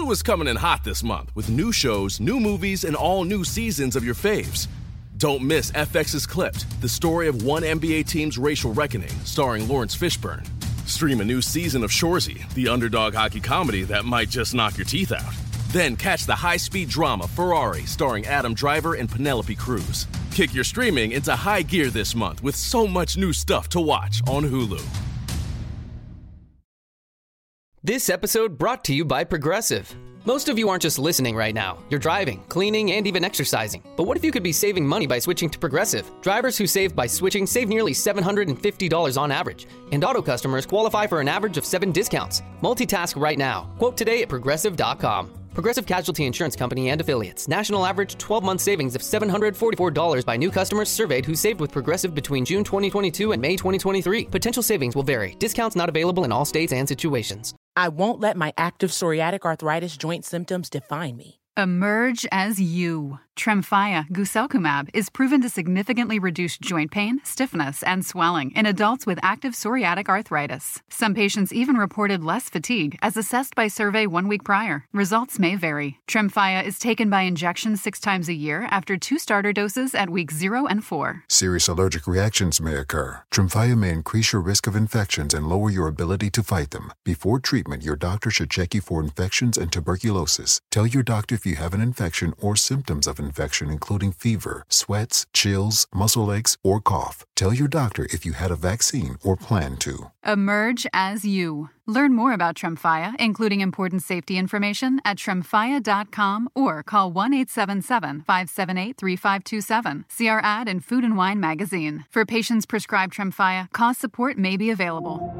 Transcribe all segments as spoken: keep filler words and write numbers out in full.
Hulu is coming in hot this month with new shows, new movies, and all new seasons of your faves. Don't miss F X's Clipped, the story of one N B A team's racial reckoning, starring Lawrence Fishburne. Stream a new season of Shoresy, the underdog hockey comedy that might just knock your teeth out. Then catch the high-speed drama Ferrari, starring Adam Driver and Penelope Cruz. Kick your streaming into high gear this month with so much new stuff to watch on Hulu. This episode brought to you by Progressive. Most of you aren't just listening right now. You're driving, cleaning, and even exercising. But what if you could be saving money by switching to Progressive? Drivers who save by switching save nearly seven hundred fifty dollars on average. And auto customers qualify for an average of seven discounts. Multitask right now. Quote today at progressive dot com. Progressive Casualty Insurance Company and Affiliates. National average twelve-month savings of seven hundred forty-four dollars by new customers surveyed who saved with Progressive between June twenty twenty-two and May twenty twenty-three. Potential savings will vary. Discounts not available in all states and situations. I won't let my active psoriatic arthritis joint symptoms define me. Emerge as you. Tremfya guselkumab is proven to significantly reduce joint pain, stiffness, and swelling in adults with active psoriatic arthritis. Some patients even reported less fatigue as assessed by survey one week prior. Results may vary. Tremfya is taken by injection six times a year after two starter doses at weeks zero and four. Serious allergic reactions may occur. Tremfya may increase your risk of infections and lower your ability to fight them. Before treatment, your doctor should check you for infections and tuberculosis. Tell your doctor if you have an infection or symptoms of infection, including fever, sweats, chills, muscle aches, or cough. Tell your doctor if you had a vaccine or plan to. Emerge as you. Learn more about Tremfya, including important safety information, at tremfya dot com or call one eight seven seven, five seven eight, three five two seven. See our ad in Food and Wine magazine. For patients prescribed Tremfya, cost support may be available.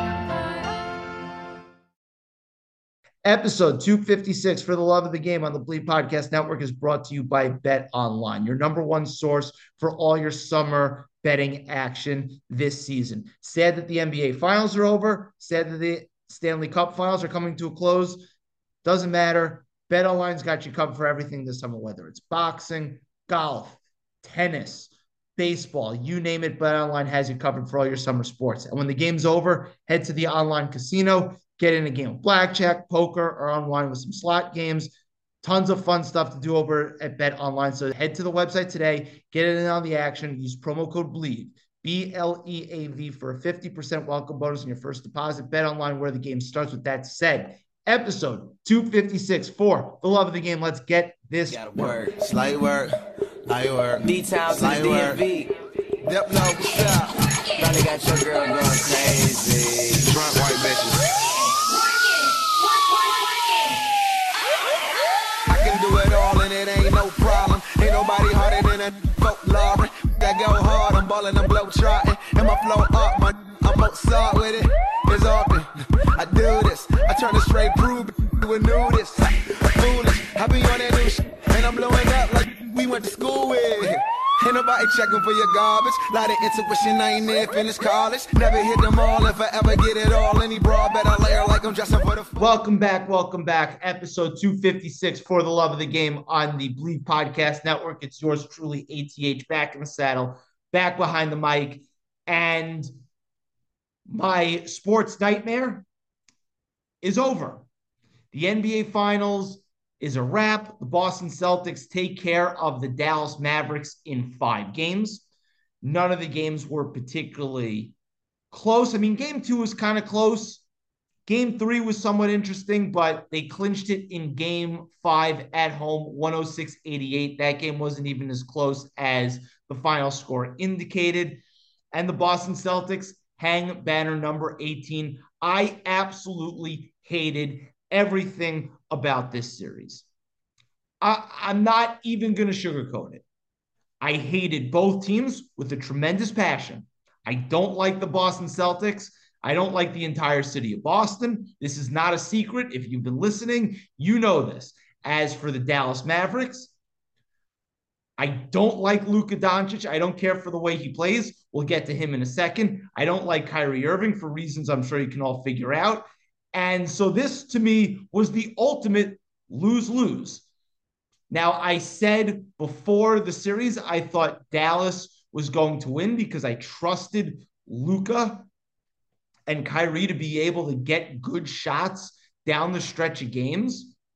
Episode two fifty-six for the love of the game on the Bleed Podcast Network is brought to you by Bet Online, your number one source for all your summer betting action this season. Sad that the N B A finals are over. Sad that the Stanley Cup finals are coming to a close. Doesn't matter. Bet Online's got you covered for everything this summer, whether it's boxing, golf, tennis, baseball, you name it. Bet Online has you covered for all your summer sports. And when the game's over, head to the online casino. Get in a game of blackjack, poker, or unwind with some slot games. Tons of fun stuff to do over at Bet Online. So head to the website today, get in on the action, use promo code BLEAV, B L E A V, for a fifty percent welcome bonus on your first deposit. Bet Online, where the game starts. With that said, episode two fifty-six for the love of the game. Let's get this. Gotta work. Slight work. Light work. D-Town to the D M V. Yep, no, what's up? Probably got your girl going crazy. Drunk white bitches. Do it all and it ain't no problem. Ain't nobody harder than a folklore. That go hard, I'm ballin', I'm blow trotting. And my flow up, my I'm outside with it. It's often I do this. I turn a straight prove to a nudist. Foolish, I be on that new shit. And I'm blowing up like we went to school with. Ain't nobody checking for your garbage. Lot of intuition, I ain't near finished college. Never hit them all, if I ever get it all. Any broad better layer like I'm dressing for the... Welcome back, welcome back. Episode two fifty-six for the love of the game on the Bleed Podcast Network. It's yours truly, A T H, back in the saddle, back behind the mic. And my sports nightmare is over. The N B A Finals is a wrap. The Boston Celtics take care of the Dallas Mavericks in five games. None of the games were particularly close. I mean, game two was kind of close. Game three was somewhat interesting, but they clinched it in game five at home, one oh six eighty-eight. That game wasn't even as close as the final score indicated. And the Boston Celtics hang banner number eighteen. I absolutely hated everything about this series. I, I'm not even going to sugarcoat it. I hated both teams with a tremendous passion. I don't like the Boston Celtics. I don't like the entire city of Boston. This is not a secret. If you've been listening, you know this. As for the Dallas Mavericks, I don't like Luka Doncic. I don't care for the way he plays. We'll get to him in a second. I don't like Kyrie Irving for reasons I'm sure you can all figure out. And so this, to me, was the ultimate lose-lose. Now, I said before the series, I thought Dallas was going to win because I trusted Luka and Kyrie to be able to get good shots down the stretch of games.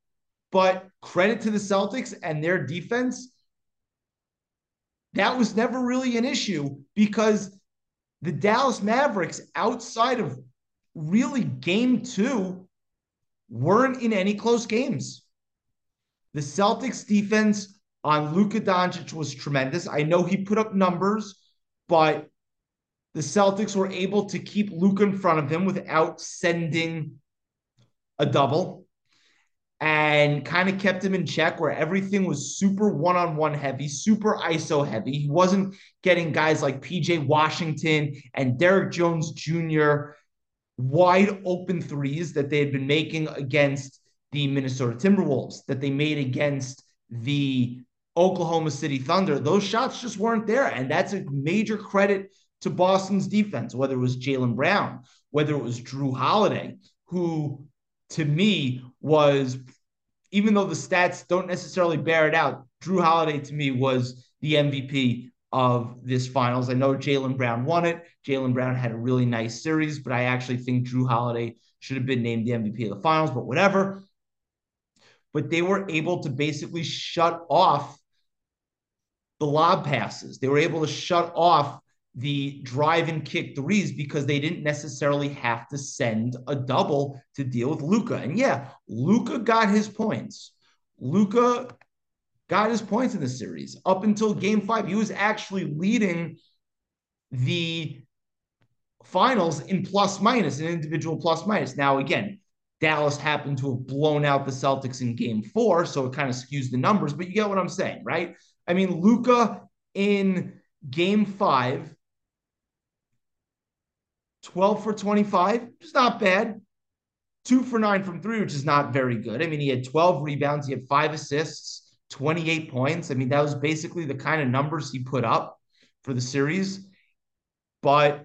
But credit to the Celtics and their defense, that was never really an issue because the Dallas Mavericks, outside of really game two, weren't in any close games. The Celtics defense on Luka Doncic was tremendous. I know he put up numbers, but the Celtics were able to keep Luka in front of him without sending a double and kind of kept him in check where everything was super one-on-one heavy, super I S O heavy. He wasn't getting guys like P J Washington and Derrick Jones Junior wide open threes that they had been making against the Minnesota Timberwolves, that they made against the Oklahoma City Thunder. Those shots just weren't there. And that's a major credit to Boston's defense, whether it was Jaylen Brown, whether it was Jrue Holiday, who to me was, even though the stats don't necessarily bear it out, Jrue Holiday to me was the M V P of this finals. I know Jaylen Brown won it. Jaylen Brown had a really nice series, but I actually think Jrue Holiday should have been named the M V P of the finals, but whatever. But they were able to basically shut off the lob passes. They were able to shut off the drive and kick threes because they didn't necessarily have to send a double to deal with Luka. And yeah, Luka got his points. Luka got his points in the series. Up until game five, he was actually leading the finals in plus minus, an individual plus minus. Now, again, Dallas happened to have blown out the Celtics in game four, so it kind of skews the numbers, but you get what I'm saying, right? I mean, Luka in game five, twelve for twenty-five, which is not bad. Two for nine from three, which is not very good. I mean, he had twelve rebounds, he had five assists, twenty-eight points. I mean, that was basically the kind of numbers he put up for the series. But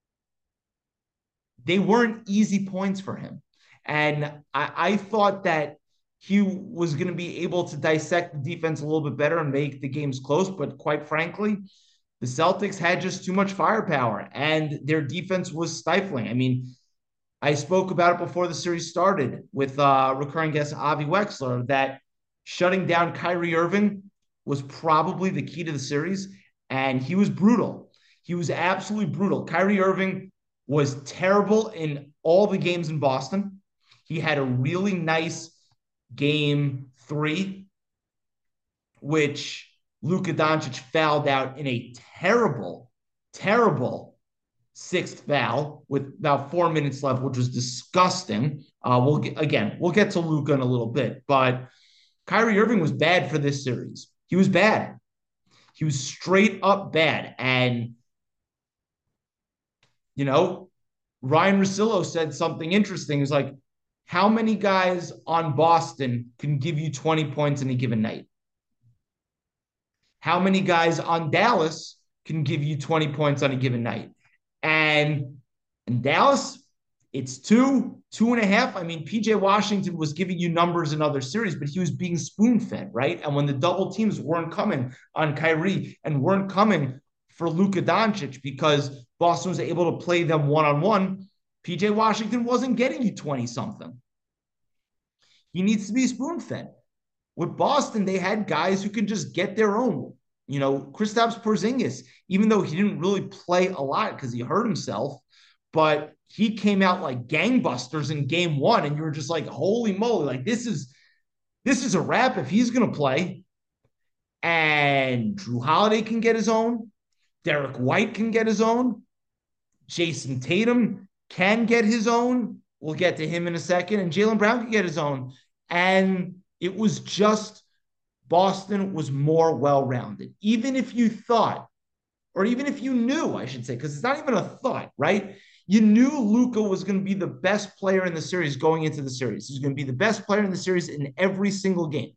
they weren't easy points for him. And I, I thought that he was going to be able to dissect the defense a little bit better and make the games close. But quite frankly, the Celtics had just too much firepower and their defense was stifling. I mean, I spoke about it before the series started with uh, recurring guest Avi Wexler that shutting down Kyrie Irving was probably the key to the series. And he was brutal. He was absolutely brutal. Kyrie Irving was terrible in all the games in Boston. He had a really nice game three, which Luka Doncic fouled out in a terrible, terrible sixth foul with about four minutes left, which was disgusting. Uh, we'll get, again, we'll get to Luka in a little bit, but Kyrie Irving was bad for this series. He was bad. He was straight up bad. And, you know, Ryan Russillo said something interesting. It's like, how many guys on Boston can give you twenty points in a given night? How many guys on Dallas can give you twenty points on a given night? And in Dallas, it's two, two and a half. I mean, P J Washington was giving you numbers in other series, but he was being spoon-fed, right? And when the double teams weren't coming on Kyrie and weren't coming for Luka Doncic because Boston was able to play them one-on-one, P J Washington wasn't getting you twenty-something. He needs to be spoon-fed. With Boston, they had guys who can just get their own. You know, Kristaps Porzingis, even though he didn't really play a lot because he hurt himself, but he came out like gangbusters in game one, and you were just like, holy moly, like this is this is a wrap if he's going to play. And Jrue Holiday can get his own. Derek White can get his own. Jason Tatum can get his own. We'll get to him in a second. And Jaylen Brown can get his own. And it was just Boston was more well-rounded. Even if you thought, or even if you knew, I should say, because it's not even a thought, right? You knew Luka was going to be the best player in the series going into the series. He's going to be the best player in the series in every single game.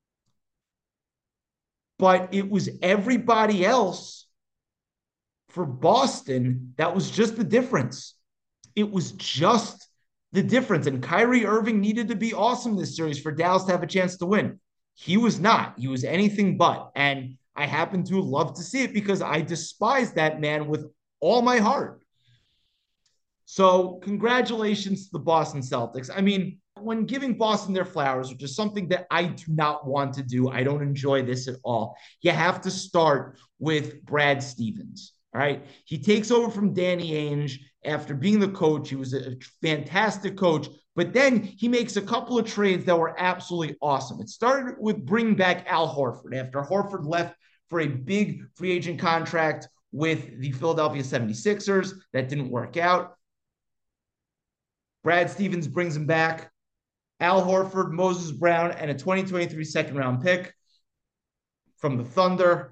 But it was everybody else for Boston that was just the difference. It was just the difference. And Kyrie Irving needed to be awesome this series for Dallas to have a chance to win. He was not. He was anything but. And I happen to love to see it because I despise that man with all my heart. So congratulations to the Boston Celtics. I mean, When giving Boston their flowers, which is something that I do not want to do, I don't enjoy this at all. You have to start with Brad Stevens. All right. He takes over from Danny Ainge after being the coach. He was a fantastic coach, but then he makes a couple of trades that were absolutely awesome. It started with bringing back Al Horford after Horford left for a big free agent contract with the Philadelphia seventy-sixers. That didn't work out. Brad Stevens brings him back. Al Horford, Moses Brown, and a twenty twenty-three second round pick from the Thunder.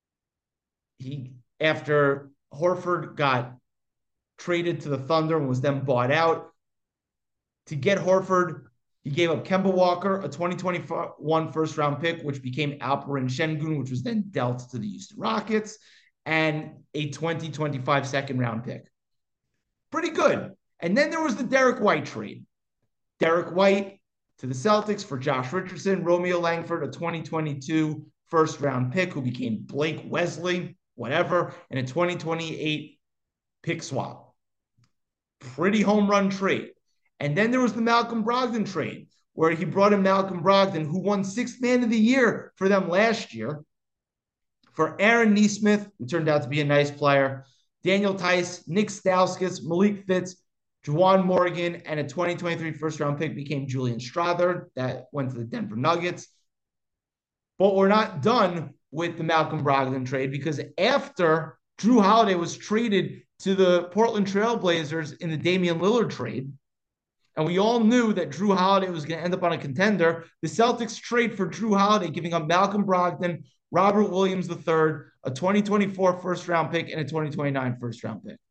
He, after Horford got traded to the Thunder and was then bought out, to get Horford, he gave up Kemba Walker, a twenty twenty-one first round pick, which became Alperen Şengün, which was then dealt to the Houston Rockets, and a twenty twenty-five second round pick. Pretty good. And then there was the Derek White trade. Derek White to the Celtics for Josh Richardson, Romeo Langford, a twenty twenty-two first round pick who became Blake Wesley, whatever, and a twenty twenty-eight pick swap. Pretty home run trade. And then there was the Malcolm Brogdon trade, where he brought in Malcolm Brogdon, who won sixth man of the year for them last year, for Aaron Nesmith, who turned out to be a nice player, Daniel Tice, Nick Stauskas, Malik Fitz, Juwan Morgan, and a twenty twenty-three first-round pick became Julian Strawther. That went to the Denver Nuggets. But we're not done with the Malcolm Brogdon trade, because after Jrue Holiday was traded to the Portland Trail Blazers in the Damian Lillard trade, and we all knew that Jrue Holiday was going to end up on a contender, the Celtics trade for Jrue Holiday, giving up Malcolm Brogdon, Robert Williams the third, a twenty twenty-four first-round pick, and a twenty twenty-nine first-round pick.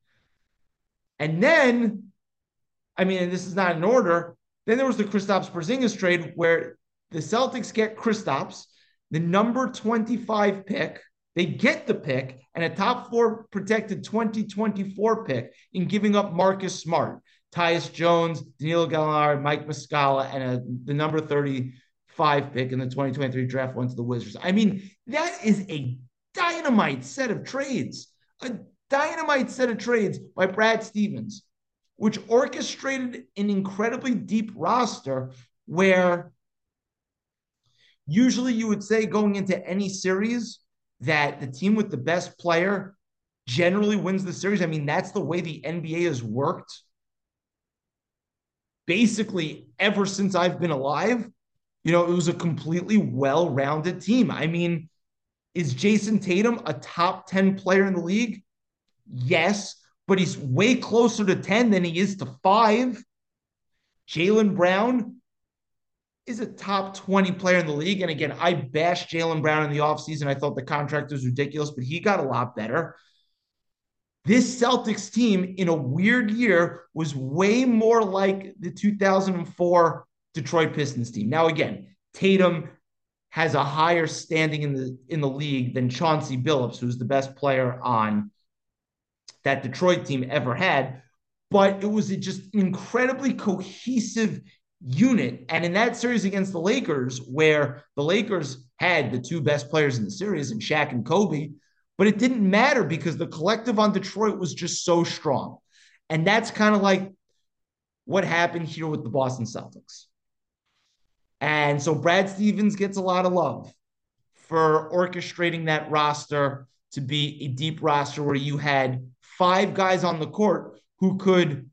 And then, I mean, and this is not in order, then there was the Kristaps Porzingis trade, where the Celtics get Kristaps, the number twenty-five pick, they get the pick, and a top four protected twenty twenty-four pick in giving up Marcus Smart, Tyus Jones, Danilo Gallinari, Mike Muscala, and a, the number thirty-five pick in the twenty twenty-three draft went to the Wizards. I mean, that is a dynamite set of trades. A dynamite set of trades by Brad Stevens, which orchestrated an incredibly deep roster where usually you would say going into any series that the team with the best player generally wins the series. I mean, that's the way the N B A has worked basically ever since I've been alive. You know, it was a completely well-rounded team. I mean, is Jason Tatum a top ten player in the league? Yes, but he's way closer to ten than he is to five. Jaylen Brown is a top twenty player in the league. And again, I bashed Jaylen Brown in the offseason. I thought the contract was ridiculous, but he got a lot better. This Celtics team in a weird year was way more like the two thousand four Detroit Pistons team. Now, again, Tatum has a higher standing in the in the league than Chauncey Billups, who's the best player on that Detroit team ever had. But it was just an incredibly cohesive unit. And in that series against the Lakers, where the Lakers had the two best players in the series, in Shaq and Kobe, but it didn't matter because the collective on Detroit was just so strong. And that's kind of like what happened here with the Boston Celtics. And so Brad Stevens gets a lot of love for orchestrating that roster to be a deep roster where you had five guys on the court who could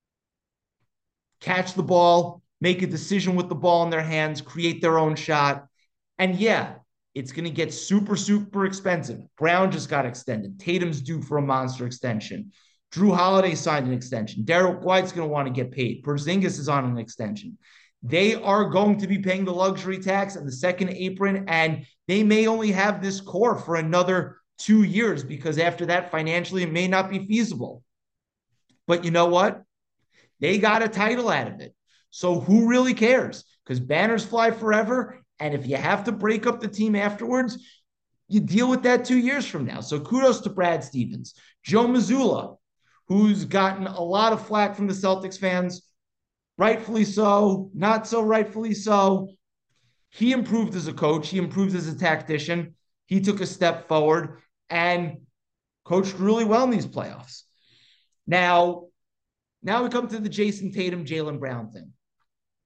catch the ball, make a decision with the ball in their hands, create their own shot. And yeah, it's going to get super, super expensive. Brown just got extended. Tatum's due for a monster extension. Jrue Holiday signed an extension. Derek White's going to want to get paid. Porzingis is on an extension. They are going to be paying the luxury tax and the second apron, and they may only have this core for another two years because after that, financially, it may not be feasible. But you know what? They got a title out of it. So who really cares? Because banners fly forever, and if you have to break up the team afterwards, you deal with that two years from now. So kudos to Brad Stevens. Joe Mazzulla, who's gotten a lot of flack from the Celtics fans, rightfully so, not so rightfully so. He improved as a coach. He improved as a tactician. He took a step forward and coached really well in these playoffs. Now, now we come to the Jason Tatum, Jaylen Brown thing.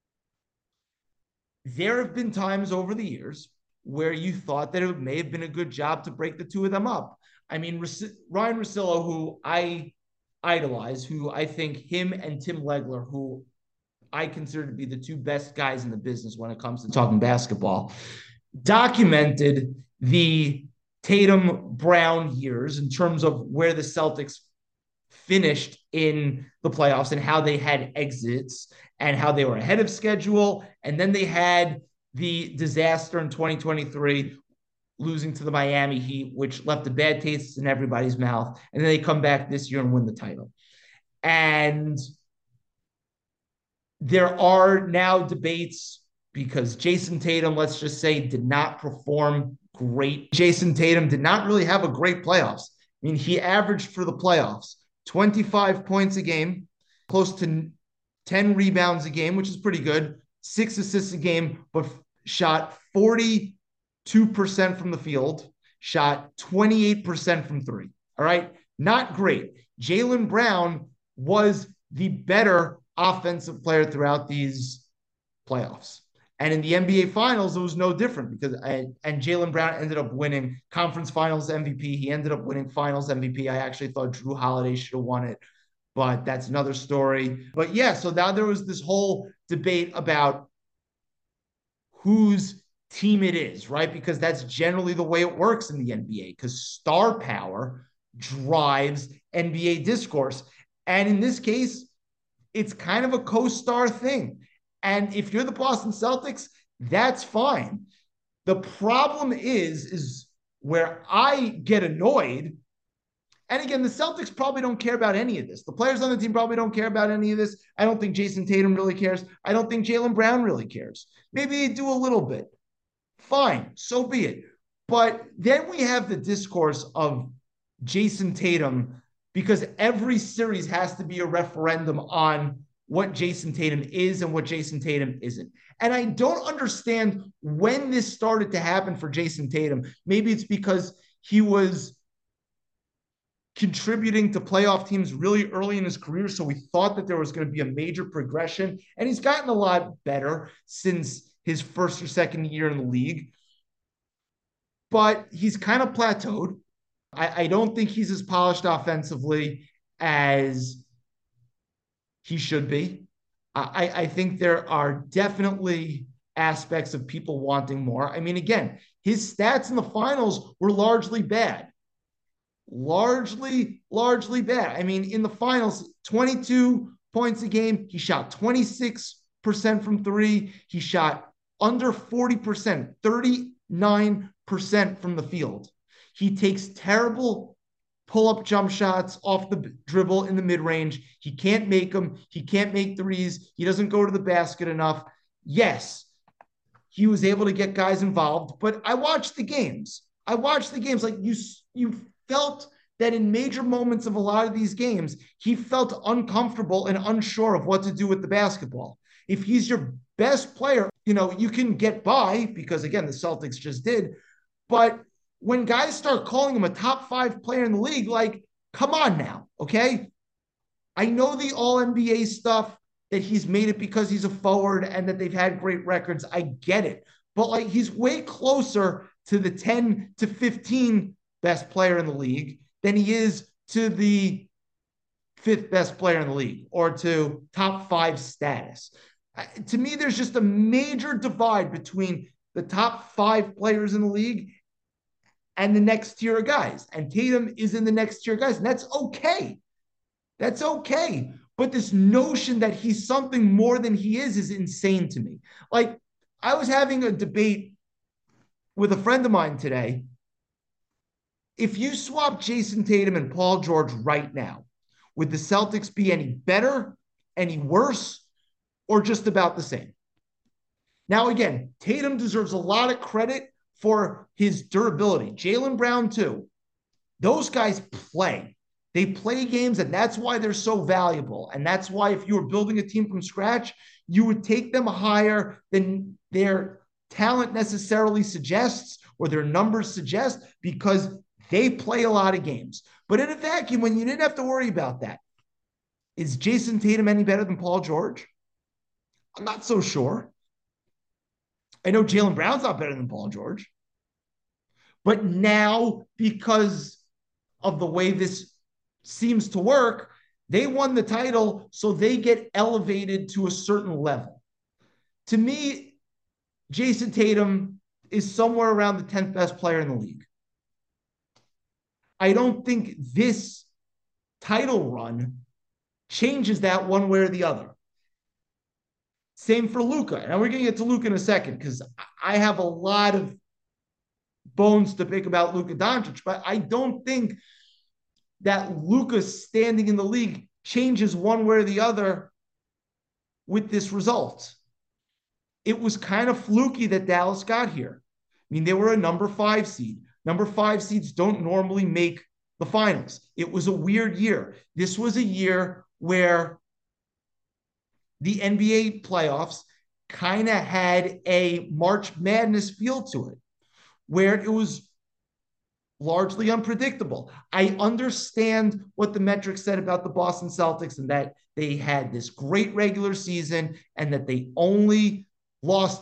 there have been times over the years where you thought that it may have been a good job to break the two of them up. I mean, Ryan Russillo, who I idolize, who I think him and Tim Legler, who I consider to be the two best guys in the business when it comes to talking basketball, documented the Tatum Brown years in terms of where the Celtics finished in the playoffs and how they had exits and how they were ahead of schedule. And then they had the disaster in twenty twenty-three, losing to the Miami Heat, which left a bad taste in everybody's mouth. And then they come back this year and win the title. And there are now debates because Jason Tatum, let's just say, did not perform great. Jason Tatum did not really have a great playoffs. I mean, he averaged for the playoffs twenty-five points a game, close to ten rebounds a game, which is pretty good, six assists a game, but shot forty-two percent from the field, shot twenty-eight percent from three. All right, not great. Jaylen Brown was the better offensive player throughout these playoffs. And in the N B A Finals, it was no different because I, and Jaylen Brown ended up winning Conference Finals M V P. He ended up winning Finals M V P. I actually thought Drew Holiday should have won it, but that's another story. But yeah, so now there was this whole debate about whose team it is, right? Because that's generally the way it works in the N B A, because star power drives N B A discourse. And in this case, it's kind of a co-star thing. And if you're the Boston Celtics, that's fine. The problem is, is where I get annoyed. And again, the Celtics probably don't care about any of this. The players on the team probably don't care about any of this. I don't think Jason Tatum really cares. I don't think Jaylen Brown really cares. Maybe they do a little bit. Fine, so be it. But then we have the discourse of Jason Tatum, because every series has to be a referendum on what Jason Tatum is and what Jason Tatum isn't. And I don't understand when this started to happen for Jason Tatum. Maybe it's because he was contributing to playoff teams really early in his career, so we thought that there was going to be a major progression. And he's gotten a lot better since his first or second year in the league. But he's kind of plateaued. I, I don't think he's as polished offensively as he should be. I, I think there are definitely aspects of people wanting more. I mean, again, his stats in the finals were largely bad. Largely, largely bad. I mean, in the finals, twenty-two points a game. He shot twenty-six percent from three. He shot under forty percent, thirty-nine percent from the field. He takes terrible pull-up jump shots off the dribble in the mid-range. He can't make them. He can't make threes. He doesn't go to the basket enough. Yes, he was able to get guys involved, but I watched the games. I watched the games. Like you, you felt that in major moments of a lot of these games, he felt uncomfortable and unsure of what to do with the basketball. If he's your best player, you know, you can get by because, again, the Celtics just did. But when guys start calling him a top five player in the league, like, come on now, okay? I know the all N B A stuff, that he's made it because he's a forward and that they've had great records. I get it. But, like, he's way closer to the ten to fifteen best player in the league than he is to the fifth best player in the league or to top five status. To me, there's just a major divide between the top five players in the league and the next tier of guys. And Tatum is in the next tier of guys, and that's okay. That's okay. But this notion that he's something more than he is is insane to me. Like, I was having a debate with a friend of mine today. If you swap Jason Tatum and Paul George right now, would the Celtics be any better, any worse, or just about the same? Now, again, Tatum deserves a lot of credit for his durability. Jaylen Brown, too. Those guys play. They play games, and that's why they're so valuable. And that's why if you were building a team from scratch, you would take them higher than their talent necessarily suggests or their numbers suggest, because they play a lot of games. But in a vacuum, when you didn't have to worry about that, is Jason Tatum any better than Paul George? I'm not so sure. I know Jaylen Brown's not better than Paul George. But now, because of the way this seems to work, they won the title, so they get elevated to a certain level. To me, Jason Tatum is somewhere around the tenth best player in the league. I don't think this title run changes that one way or the other. Same for Luka. And we're going to get to Luka in a second because I have a lot of bones to pick about Luka Doncic, but I don't think that Luka standing in the league changes one way or the other with this result. It was kind of fluky that Dallas got here. I mean, they were a number five seed. Number five seeds don't normally make the finals. It was a weird year. This was a year where the N B A playoffs kind of had a March Madness feel to it, where it was largely unpredictable. I understand what the metrics said about the Boston Celtics and that they had this great regular season and that they only lost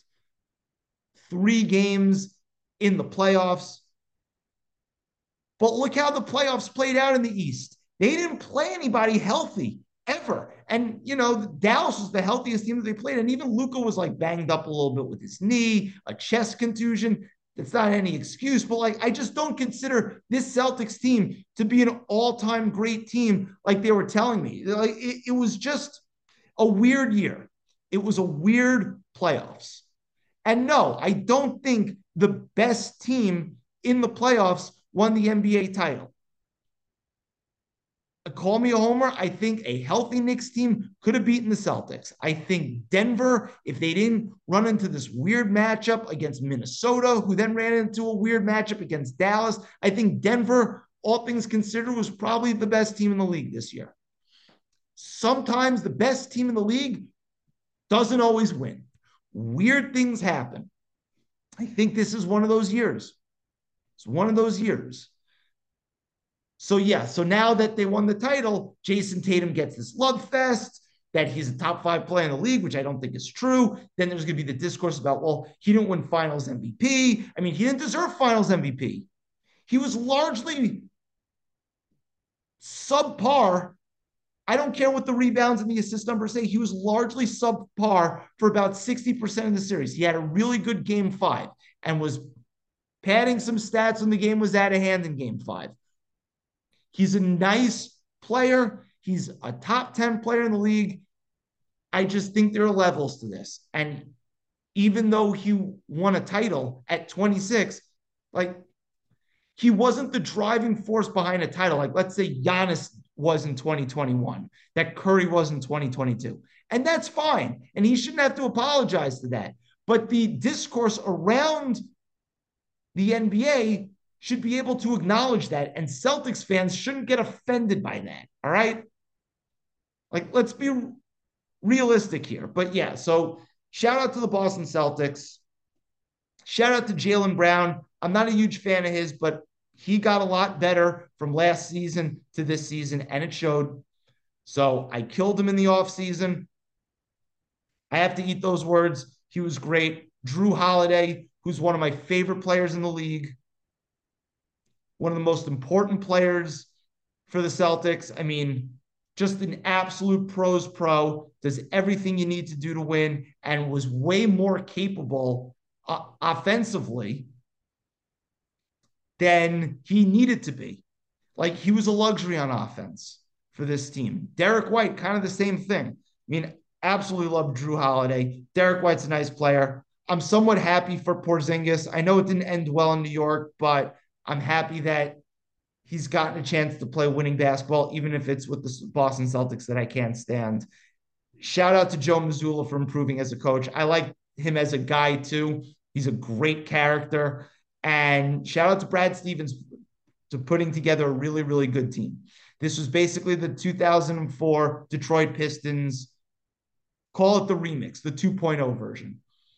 three games in the playoffs. But look how the playoffs played out in the East. They didn't play anybody healthy ever. And, you know, Dallas was the healthiest team that they played. And even Luka was like banged up a little bit with his knee, a chest contusion. That's not any excuse, but like, I just don't consider this Celtics team to be an all-time great team like they were telling me. Like, it, it was just a weird year. It was a weird playoffs. And no, I don't think the best team in the playoffs won the N B A title. Call me a homer. I think a healthy Knicks team could have beaten the Celtics. I think Denver, if they didn't run into this weird matchup against Minnesota, who then ran into a weird matchup against Dallas, I think Denver, all things considered, was probably the best team in the league this year. Sometimes the best team in the league doesn't always win. Weird things happen. I think this is one of those years. It's one of those years. So, yeah, so now that they won the title, Jason Tatum gets this love fest, that he's a top five player in the league, which I don't think is true. Then there's going to be the discourse about, well, he didn't win finals M V P. I mean, he didn't deserve finals M V P. He was largely subpar. I don't care what the rebounds and the assist numbers say. He was largely subpar for about sixty percent of the series. He had a really good game five and was padding some stats when the game was out of hand in game five. He's a nice player. He's a top ten player in the league. I just think there are levels to this. And even though he won a title at twenty-six, like, he wasn't the driving force behind a title. Like, let's say Giannis was in twenty twenty-one, that Curry was in twenty twenty-two. And that's fine. And he shouldn't have to apologize to that. But the discourse around the N B A should be able to acknowledge that, and Celtics fans shouldn't get offended by that, all right? Like, let's be realistic here. But yeah, so shout out to the Boston Celtics. Shout out to Jaylen Brown. I'm not a huge fan of his, but he got a lot better from last season to this season, and it showed. So I killed him in the offseason. I have to eat those words. He was great. Jrue Holiday, who's one of my favorite players in the league, one of the most important players for the Celtics. I mean, just an absolute pros pro, does everything you need to do to win, and was way more capable uh, offensively than he needed to be. Like, he was a luxury on offense for this team. Derek White, kind of the same thing. I mean, absolutely love Jrue Holiday. Derek White's a nice player. I'm somewhat happy for Porzingis. I know it didn't end well in New York, but I'm happy that he's gotten a chance to play winning basketball, even if it's with the Boston Celtics that I can't stand. Shout out to Joe Mazzulla for improving as a coach. I like him as a guy too. He's a great character. And shout out to Brad Stevens to putting together a really, really good team. This was basically the two thousand four Detroit Pistons. Call it the remix, the two point oh version.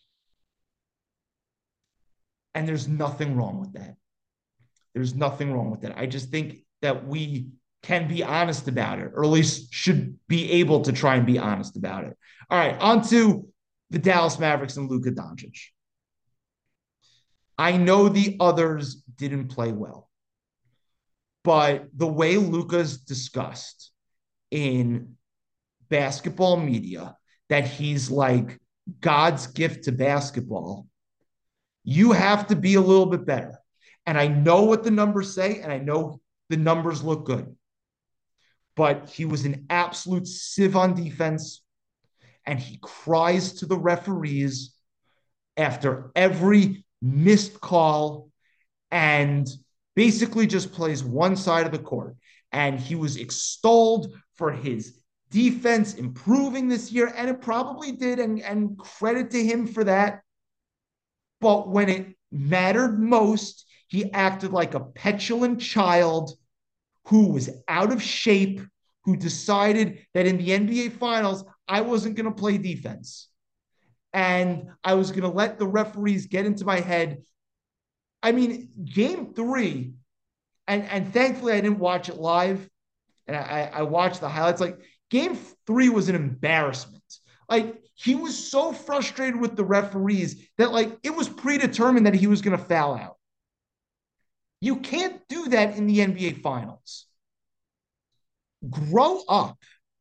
And there's nothing wrong with that. There's nothing wrong with that. I just think that we can be honest about it, or at least should be able to try and be honest about it. All right, on to the Dallas Mavericks and Luka Doncic. I know the others didn't play well, but the way Luka's discussed in basketball media that he's like God's gift to basketball, you have to be a little bit better. And I know what the numbers say, and I know the numbers look good. But he was an absolute sieve on defense, and he cries to the referees after every missed call and basically just plays one side of the court. And he was extolled for his defense improving this year, and it probably did, and, and credit to him for that. But when it mattered most, he acted like a petulant child who was out of shape, who decided that in the N B A Finals, I wasn't going to play defense. And I was going to let the referees get into my head. I mean, game three, and, and thankfully I didn't watch it live, and I, I watched the highlights. Like, game three was an embarrassment. Like, he was so frustrated with the referees that, like, it was predetermined that he was going to foul out. You can't do that in the N B A Finals. Grow up.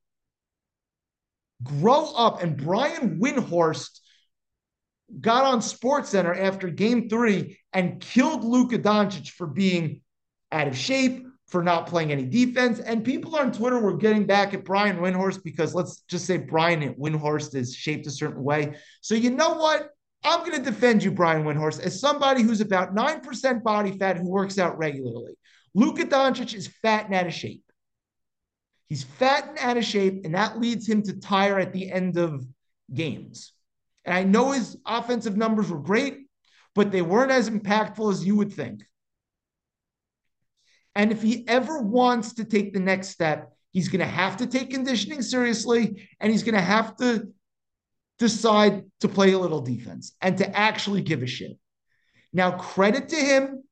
Grow up. And Brian Windhorst got on SportsCenter after game three and killed Luka Doncic for being out of shape, for not playing any defense. And people on Twitter were getting back at Brian Windhorst because, let's just say, Brian Windhorst is shaped a certain way. So you know what? I'm going to defend you, Brian Windhorst, as somebody who's about nine percent body fat who works out regularly. Luka Doncic is fat and out of shape. He's fat and out of shape, and that leads him to tire at the end of games. And I know his offensive numbers were great, but they weren't as impactful as you would think. And if he ever wants to take the next step, he's going to have to take conditioning seriously, and he's going to have to decide to play a little defense and to actually give a shit. Now, credit to him.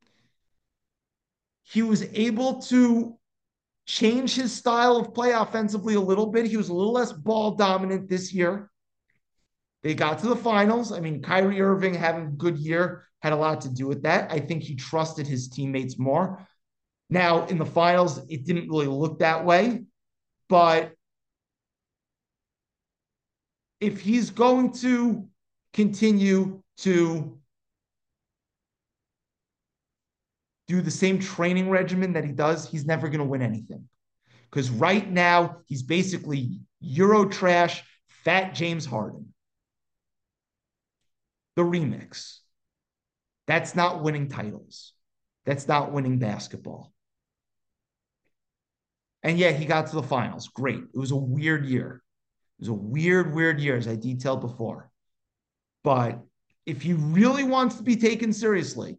He was able to change his style of play offensively a little bit. He was a little less ball dominant this year. They got to the finals. I mean, Kyrie Irving having a good year had a lot to do with that. I think he trusted his teammates more. Now, in the finals, it didn't really look that way, but if he's going to continue to do the same training regimen that he does, he's never going to win anything. Because right now, he's basically Euro trash, fat James Harden. The remix. That's not winning titles. That's not winning basketball. And yeah, he got to the finals. Great. It was a weird year. It was a weird, weird year, as I detailed before. But if he really wants to be taken seriously,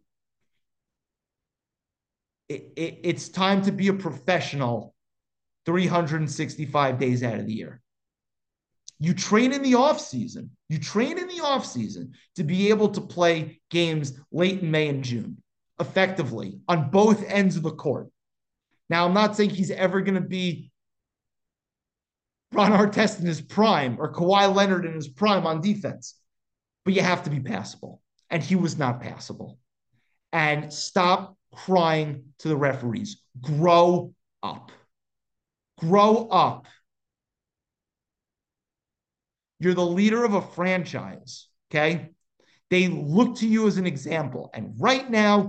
it, it, it's time to be a professional three hundred sixty-five days out of the year. You train in the offseason. You train in the offseason to be able to play games late in May and June effectively on both ends of the court. Now, I'm not saying he's ever going to be Ron Artest in his prime or Kawhi Leonard in his prime on defense, but you have to be passable. And he was not passable. And stop crying to the referees. Grow up. Grow up. You're the leader of a franchise, okay? They look to you as an example. And right now,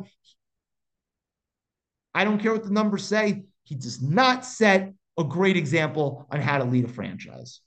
I don't care what the numbers say, he does not set a great example on how to lead a franchise.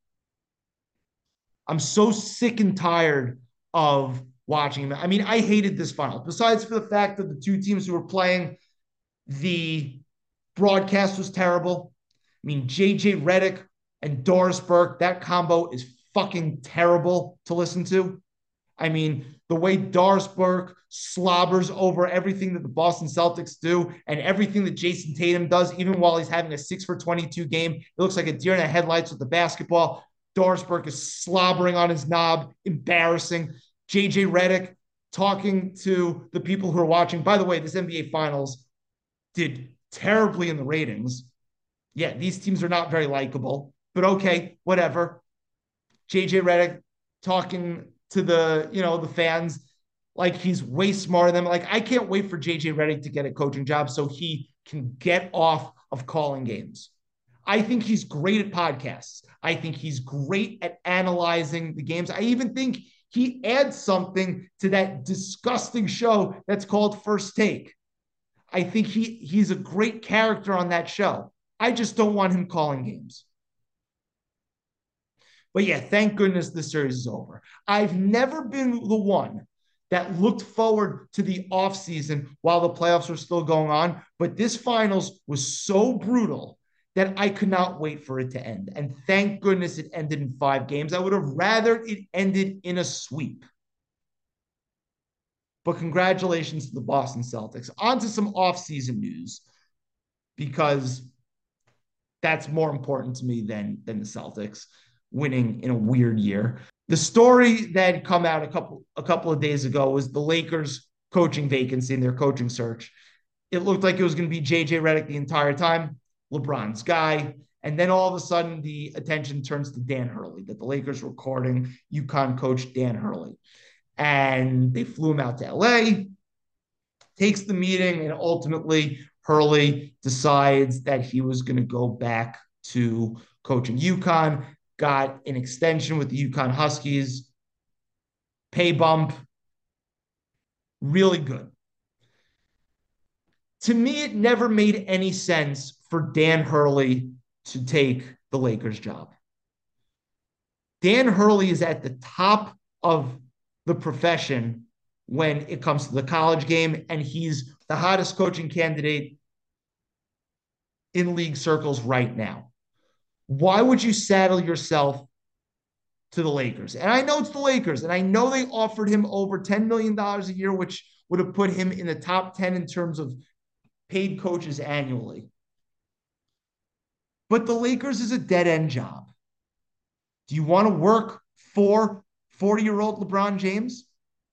I'm so sick and tired of watching him. I mean, I hated this final. Besides for the fact that the two teams who were playing, the broadcast was terrible. I mean, J J Redick and Doris Burke, that combo is fucking terrible to listen to. I mean, the way Doris Burke slobbers over everything that the Boston Celtics do and everything that Jason Tatum does, even while he's having a six for twenty-two game, it looks like a deer in the headlights with the basketball. Doris Burke is slobbering on his knob, embarrassing. J J Redick talking to the people who are watching. By the way, this N B A Finals did terribly in the ratings. Yeah, these teams are not very likable, but okay, whatever. J J Redick talking to the, you know, the fans like he's way smarter than them. Like, I can't wait for J J Redick to get a coaching job so he can get off of calling games. I think he's great at podcasts. I think he's great at analyzing the games. I even think he adds something to that disgusting show that's called First Take. I think he he's a great character on that show. I just don't want him calling games. But yeah, thank goodness the series is over. I've never been the one that looked forward to the offseason while the playoffs were still going on, but this finals was so brutal that I could not wait for it to end. And thank goodness it ended in five games. I would have rather it ended in a sweep. But congratulations to the Boston Celtics. On to some offseason news, because that's more important to me than, than the Celtics winning in a weird year. The story that had come out a couple, a couple of days ago was the Lakers coaching vacancy in their coaching search. It looked like it was going to be J J Redick the entire time, LeBron's guy. And then all of a sudden the attention turns to Dan Hurley, that the Lakers were courting UConn coach Dan Hurley. And they flew him out to L A, takes the meeting, and ultimately Hurley decides that he was going to go back to coaching UConn, got an extension with the UConn Huskies, pay bump, really good. To me, it never made any sense for Dan Hurley to take the Lakers job. Dan Hurley is at the top of the profession when it comes to the college game, and he's the hottest coaching candidate in league circles right now. Why would you saddle yourself to the Lakers? And I know it's the Lakers, and I know they offered him over ten million dollars a year, which would have put him in the top ten in terms of paid coaches annually. But the Lakers is a dead-end job. Do you want to work for forty-year-old LeBron James,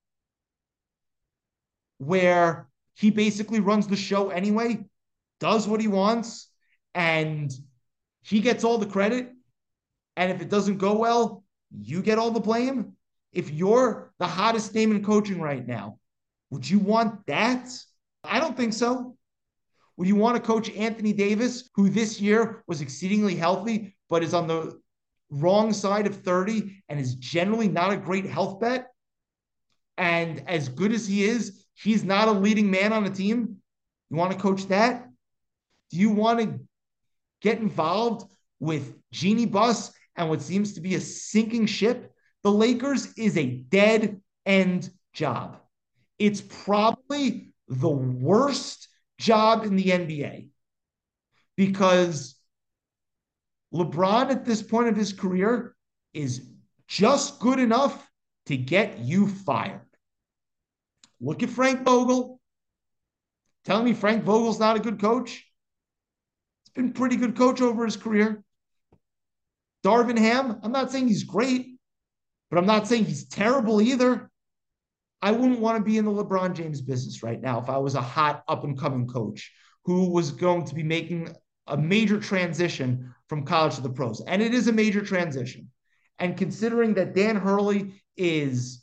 where he basically runs the show anyway, does what he wants, and he gets all the credit, and if it doesn't go well, you get all the blame? If you're the hottest name in coaching right now, would you want that? I don't think so. Would you want to coach Anthony Davis, who this year was exceedingly healthy, but is on the wrong side of thirty and is generally not a great health bet? And as good as he is, he's not a leading man on a team. You want to coach that? Do you want to get involved with Jeannie Buss and what seems to be a sinking ship? The Lakers is a dead-end job. It's probably the worst job in the N B A because LeBron at this point of his career is just good enough to get you fired. Look at Frank Vogel. Telling me Frank Vogel's not a good coach? He's been a pretty good coach over his career. Darvin Ham, I'm not saying he's great, but I'm not saying he's terrible either. I wouldn't want to be in the LeBron James business right now if I was a hot up-and-coming coach who was going to be making a major transition from college to the pros. And it is a major transition. And considering that Dan Hurley is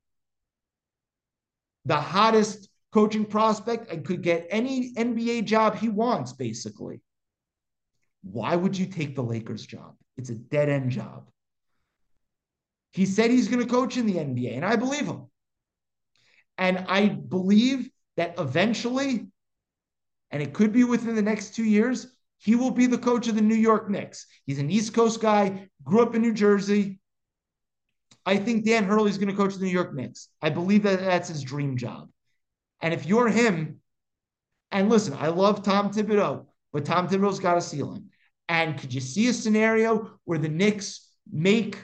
the hottest coaching prospect and could get any N B A job he wants, basically, why would you take the Lakers job? It's a dead-end job. He said he's going to coach in the N B A, and I believe him. And I believe that eventually, and it could be within the next two years, he will be the coach of the New York Knicks. He's an East Coast guy, grew up in New Jersey. I think Dan Hurley is going to coach the New York Knicks. I believe that that's his dream job. And if you're him, and listen, I love Tom Thibodeau, but Tom Thibodeau's got a ceiling. And could you see a scenario where the Knicks make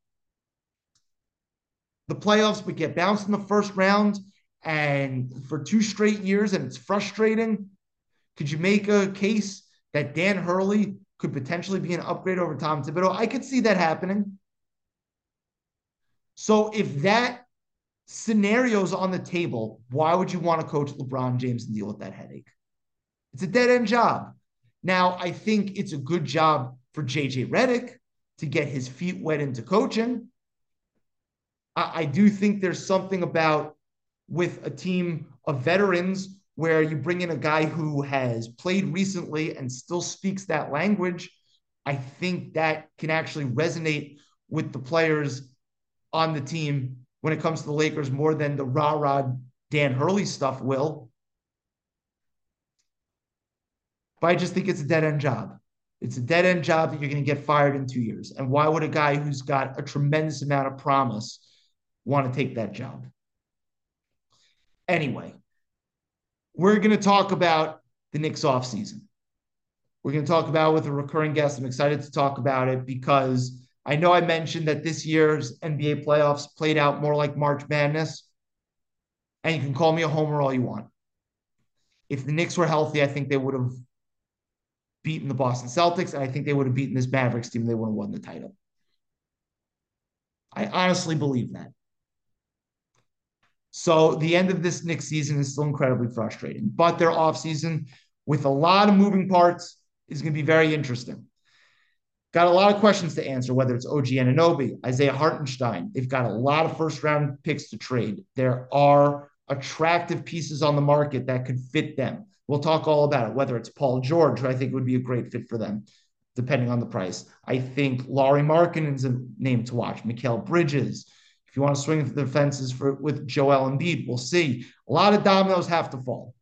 the playoffs but get bounced in the first round and for two straight years and it's frustrating? Could you make a case that Dan Hurley could potentially be an upgrade over Tom Thibodeau? I could see that happening. So if that scenario is on the table, why would you want to coach LeBron James and deal with that headache? It's a dead-end job. Now, I think it's a good job for J J Redick to get his feet wet into coaching. I, I do think there's something about with a team of veterans where you bring in a guy who has played recently and still speaks that language. I think that can actually resonate with the players on the team when it comes to the Lakers more than the rah-rah Dan Hurley stuff will. But I just think it's a dead-end job. It's a dead-end job that you're going to get fired in two years. And why would a guy who's got a tremendous amount of promise want to take that job? Anyway, we're going to talk about the Knicks offseason. We're going to talk about it with a recurring guest. I'm excited to talk about it because I know I mentioned that this year's N B A playoffs played out more like March Madness. And you can call me a homer all you want. If the Knicks were healthy, I think they would have beaten the Boston Celtics, and I think they would have beaten this Mavericks team. They would have won the title. I honestly believe that. So the end of this Knicks season is still incredibly frustrating, but their offseason with a lot of moving parts is going to be very interesting. Got a lot of questions to answer, whether it's O G Anunoby, Isaiah Hartenstein. They've got a lot of first-round picks to trade. There are attractive pieces on the market that could fit them. We'll talk all about it, whether it's Paul George, who I think would be a great fit for them, depending on the price. I think Lauri Markkanen's a name to watch. Mikal Bridges. If you want to swing for the fences for, with Joel Embiid, we'll see. A lot of dominoes have to fall.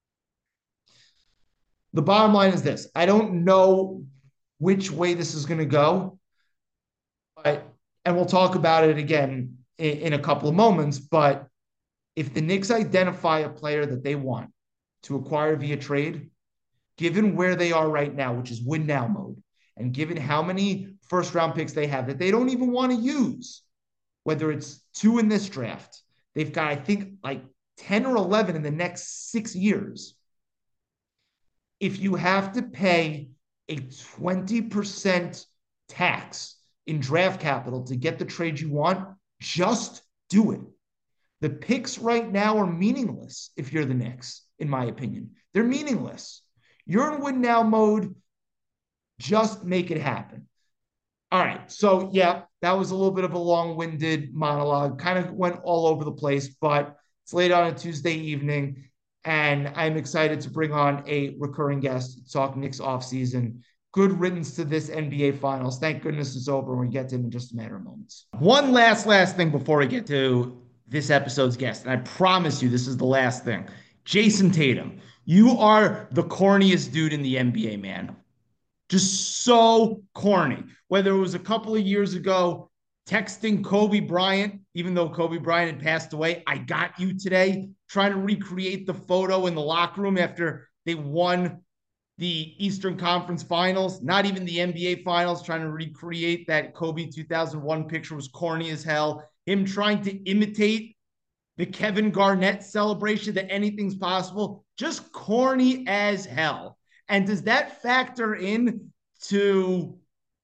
The bottom line is this. I don't know which way this is going to go, but, and we'll talk about it again in, in a couple of moments, but if the Knicks identify a player that they want to acquire via trade, given where they are right now, which is win now mode, and given how many first round picks they have that they don't even want to use, whether it's two in this draft, they've got, I think, like ten or eleven in the next six years. If you have to pay a twenty percent tax in draft capital to get the trade you want, just do it. The picks right now are meaningless if you're the Knicks, in my opinion. They're meaningless. You're in win now mode. Just make it happen. All right. So, yeah, that was a little bit of a long-winded monologue. Kind of went all over the place, but it's late on a Tuesday evening, and I'm excited to bring on a recurring guest to talk Knicks offseason. Good riddance to this N B A Finals. Thank goodness it's over. We'll get to him in just a matter of moments. One last, last thing before we get to this episode's guest, and I promise you this is the last thing. Jayson Tatum, you are the corniest dude in the N B A, man. Just so corny. Whether it was a couple of years ago, texting Kobe Bryant, even though Kobe Bryant had passed away, I got you today, trying to recreate the photo in the locker room after they won the Eastern Conference Finals, not even the N B A Finals, trying to recreate that Kobe two thousand one picture was corny as hell. Him trying to imitate the Kevin Garnett celebration that anything's possible, just corny as hell. And does that factor in to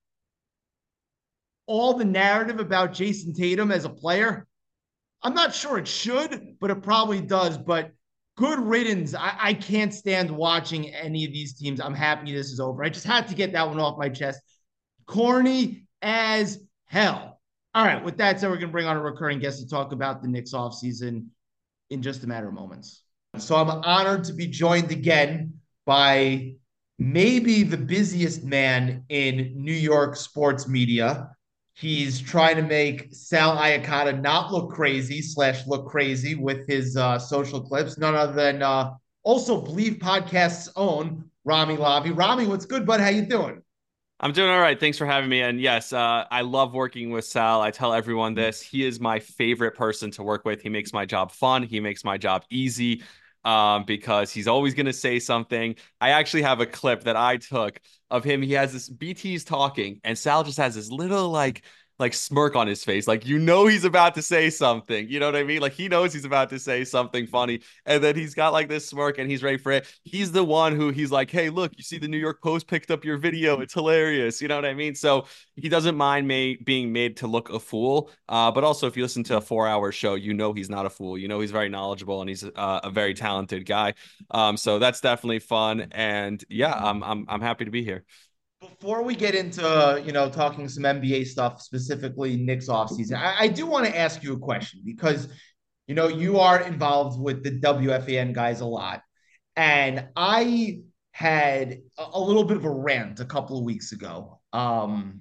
all the narrative about Jayson Tatum as a player? I'm not sure it should, but it probably does. But good riddance. I, I can't stand watching any of these teams. I'm happy this is over. I just had to get that one off my chest. Corny as hell. All right, with that said, we're going to bring on a recurring guest to talk about the Knicks offseason in just a matter of moments. So I'm honored to be joined again by maybe the busiest man in New York sports media. He's trying to make Sal Iacono not look crazy slash look crazy with his uh, social clips. None other than uh, also Believe Podcast's own Rami Lavi. Rami, what's good, bud? How you doing? I'm doing all right. Thanks for having me. And yes, uh, I love working with Sal. I tell everyone this. He is my favorite person to work with. He makes my job fun. He makes my job easy um, because he's always going to say something. I actually have a clip that I took of him. He has this, B T's talking, and Sal just has this little like, like smirk on his face. Like, you know, he's about to say something, you know what I mean? Like, he knows he's about to say something funny. And then he's got like this smirk and he's ready for it. He's the one who he's like, hey, look, you see the New York Post picked up your video. It's hilarious. You know what I mean? So he doesn't mind me being made to look a fool. Uh, but also if you listen to a four hour show, you know, he's not a fool. You know, he's very knowledgeable and he's uh, a very talented guy. Um, so that's definitely fun. And yeah, I'm, I'm, I'm happy to be here. Before we get into, you know, talking some N B A stuff, specifically Knicks offseason, I, I do want to ask you a question because, you know, you are involved with the W F A N guys a lot. And I had a, a little bit of a rant a couple of weeks ago. Um,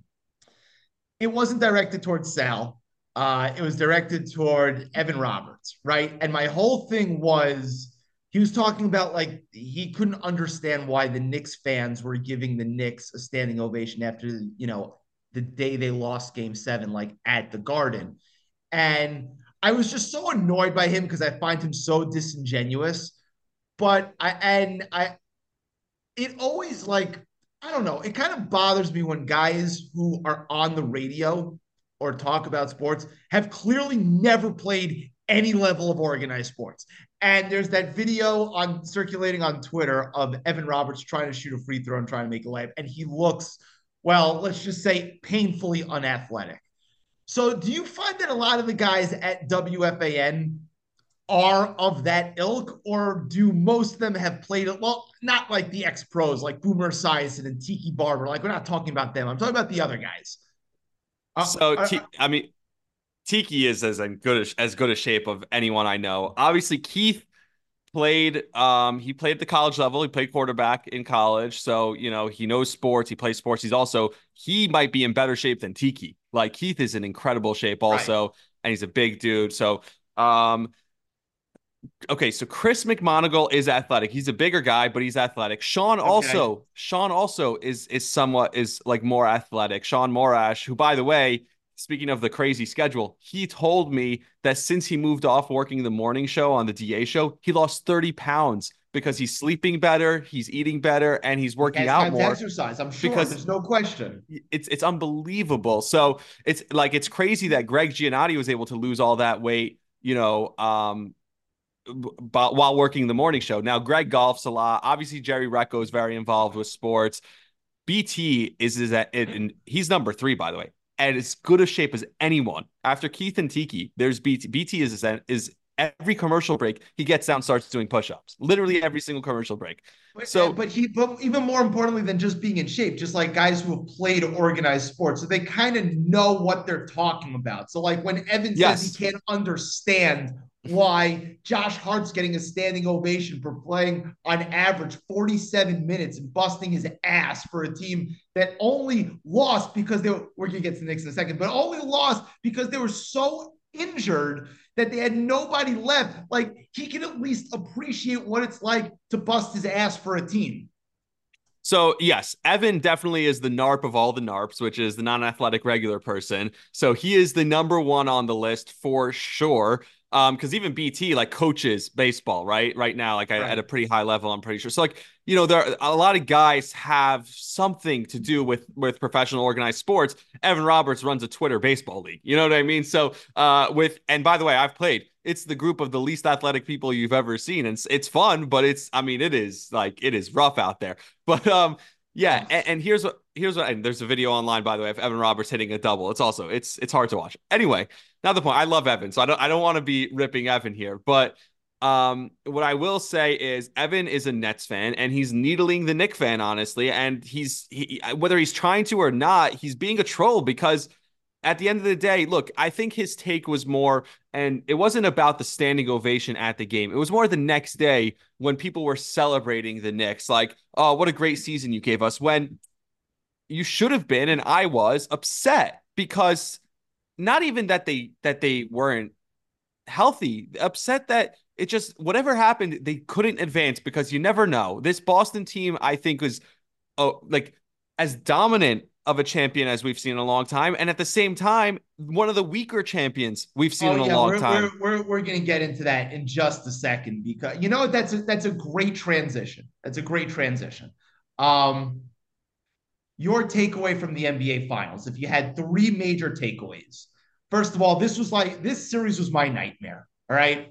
it wasn't directed towards Sal. Uh, it was directed toward Evan Roberts, right? And my whole thing was he was talking about like he couldn't understand why the Knicks fans were giving the Knicks a standing ovation after, you know, the day they lost game seven, like at the Garden. And I was just so annoyed by him because I find him so disingenuous. But I and I it always like I don't know, it kind of bothers me when guys who are on the radio or talk about sports have clearly never played any level of organized sports. And there's that video on circulating on Twitter of Evan Roberts trying to shoot a free throw and trying to make a layup, and he looks, well, let's just say painfully unathletic. So do you find that a lot of the guys at W F A N are of that ilk, or do most of them have played it? Well, not like the ex-pros, like Boomer Esiason and Tiki Barber. Like, we're not talking about them. I'm talking about the other guys. Uh, so, uh, T- I mean, Tiki is as good as, as good a shape of anyone I know. Obviously, Keith played um he played at the college level. He played quarterback in college, so you know he knows sports. He plays sports. He's also he might be in better shape than Tiki. Like Keith is in incredible shape also, right. And he's a big dude. So um okay, so Chris McMonagle is athletic. He's a bigger guy, but he's athletic. Sean okay. also Sean also is is somewhat is like more athletic. Sean Morash, who by the way, speaking of the crazy schedule, he told me that since he moved off working the morning show on the D A show, he lost thirty pounds because he's sleeping better, he's eating better, and he's working he out more. Exercise, I'm sure. Because there's no question. It's it's unbelievable. So it's like it's crazy that Greg Giannotti was able to lose all that weight, you know, um, b- while working the morning show. Now Greg golfs a lot. Obviously, Jerry Recco is very involved with sports. B T is is at and he's number three, by the way. And as good a shape as anyone. After Keith and Tiki, there's B T. B T is is every commercial break he gets down and starts doing push-ups. Literally every single commercial break. So, but he, but even more importantly than just being in shape, just like guys who have played organized sports, so they kind of know what they're talking about. So, like when Evan yes. says he can't understand why Josh Hart's getting a standing ovation for playing on average forty-seven minutes and busting his ass for a team that only lost because they were, we're going to get to the Knicks in a second, but only lost because they were so injured that they had nobody left. Like, he can at least appreciate what it's like to bust his ass for a team. So, yes, Evan definitely is the NARP of all the NARPs, which is the non-athletic regular person. So he is the number one on the list for sure. Um, because even B T like coaches baseball, right? Right now, like right. at a pretty high level, I'm pretty sure. So, like, you know, there are a lot of guys have something to do with with professional organized sports. Evan Roberts runs a Twitter baseball league. You know what I mean? So, uh, with and by the way, I've played. It's the group of the least athletic people you've ever seen, and it's, it's fun, but it's I mean, it is like it is rough out there. But um, yeah, and, and here's what here's what and there's a video online, by the way, of Evan Roberts hitting a double. It's also it's it's hard to watch. Anyway. Not the point. I love Evan, so I don't I don't want to be ripping Evan here. But um, what I will say is Evan is a Nets fan, and he's needling the Knick fan, honestly. And he's he, whether he's trying to or not, he's being a troll because at the end of the day, look, I think his take was more, and it wasn't about the standing ovation at the game. It was more the next day when people were celebrating the Knicks, like, oh, what a great season you gave us. When you should have been, and I was upset because. Not even that they that they weren't healthy, upset that it just whatever happened, they couldn't advance because you never know. This Boston team, I think, was oh like as dominant of a champion as we've seen in a long time, and at the same time, one of the weaker champions we've seen oh, in a yeah, long we're, time. We're we're, we're going to get into that in just a second because you know that's a, that's a great transition. That's a great transition. Um. Your takeaway from the N B A Finals, if you had three major takeaways. First of all, this was like, this series was my nightmare, all right?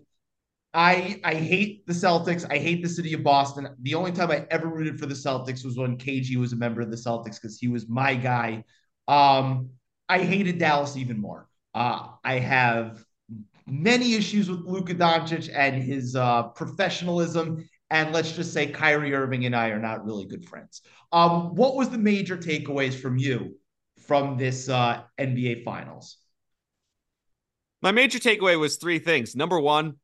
I I hate the Celtics. I hate the city of Boston. The only time I ever rooted for the Celtics was when K G was a member of the Celtics because he was my guy. Um, I hated Dallas even more. Uh, I have many issues with Luka Doncic and his uh, professionalism And let's just say Kyrie Irving and I are not really good friends. Um, what was the major takeaways from you from this uh, N B A Finals? My major takeaway was three things. Number one,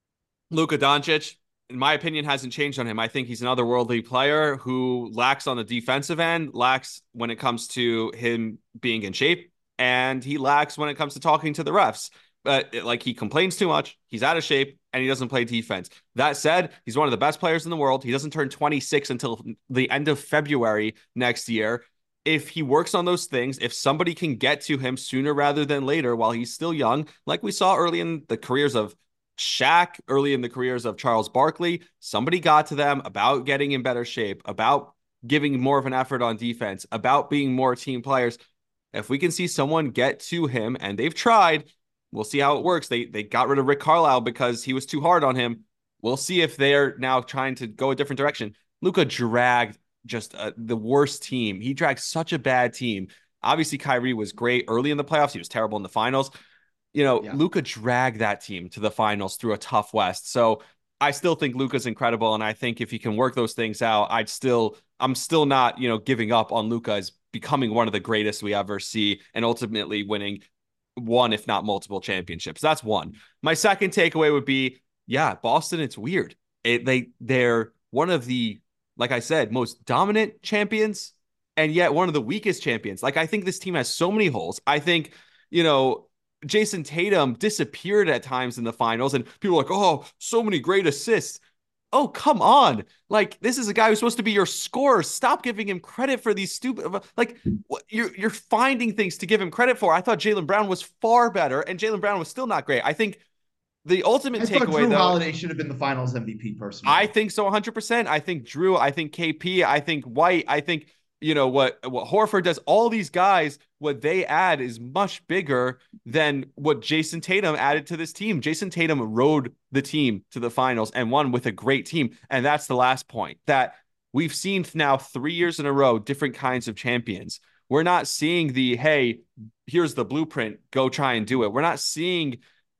Luka Doncic, in my opinion, hasn't changed on him. I think he's an otherworldly player who lacks on the defensive end, lacks when it comes to him being in shape, and he lacks when it comes to talking to the refs. But like, he complains too much, he's out of shape, and he doesn't play defense. That said, he's one of the best players in the world. He doesn't turn twenty-six until the end of February next year. If he works on those things, if somebody can get to him sooner rather than later while he's still young, like we saw early in the careers of Shaq, early in the careers of Charles Barkley, somebody got to them about getting in better shape, about giving more of an effort on defense, about being more team players. If we can see someone get to him, and they've tried, we'll see how it works. They they got rid of Rick Carlisle because he was too hard on him. We'll see if they're now trying to go a different direction. Luka dragged just uh, the worst team. He dragged such a bad team. Obviously, Kyrie was great early in the playoffs. He was terrible in the finals. You know, yeah. Luka dragged that team to the finals through a tough West. So I still think Luka's incredible. And I think if he can work those things out, I'd still, I'm still not, you know, giving up on Luka as becoming one of the greatest we ever see and ultimately winning one, if not multiple championships. That's one. My second takeaway would be, yeah, Boston, it's weird. It, they, they're one of the, like I said, most dominant champions and yet one of the weakest champions. Like, I think this team has so many holes. I think, you know, Jason Tatum disappeared at times in the finals and people are like, oh, so many great assists. Oh, come on. Like, this is a guy who's supposed to be your scorer. Stop giving him credit for these stupid, like, you're, you're finding things to give him credit for. I thought Jaylen Brown was far better and Jaylen Brown was still not great. I think the ultimate I takeaway, Drew though, Holiday should have been the finals M V P personally. I think so one hundred percent. I think Drew, I think K P, I think White, I think, you know, what, what Horford does, all these guys, what they add is much bigger than what Jason Tatum added to this team. Jason Tatum rode the team to the finals and won with a great team. And that's the last point, that we've seen now three years in a row, different kinds of champions. We're not seeing the, hey, here's the blueprint, go try and do it. We're not seeing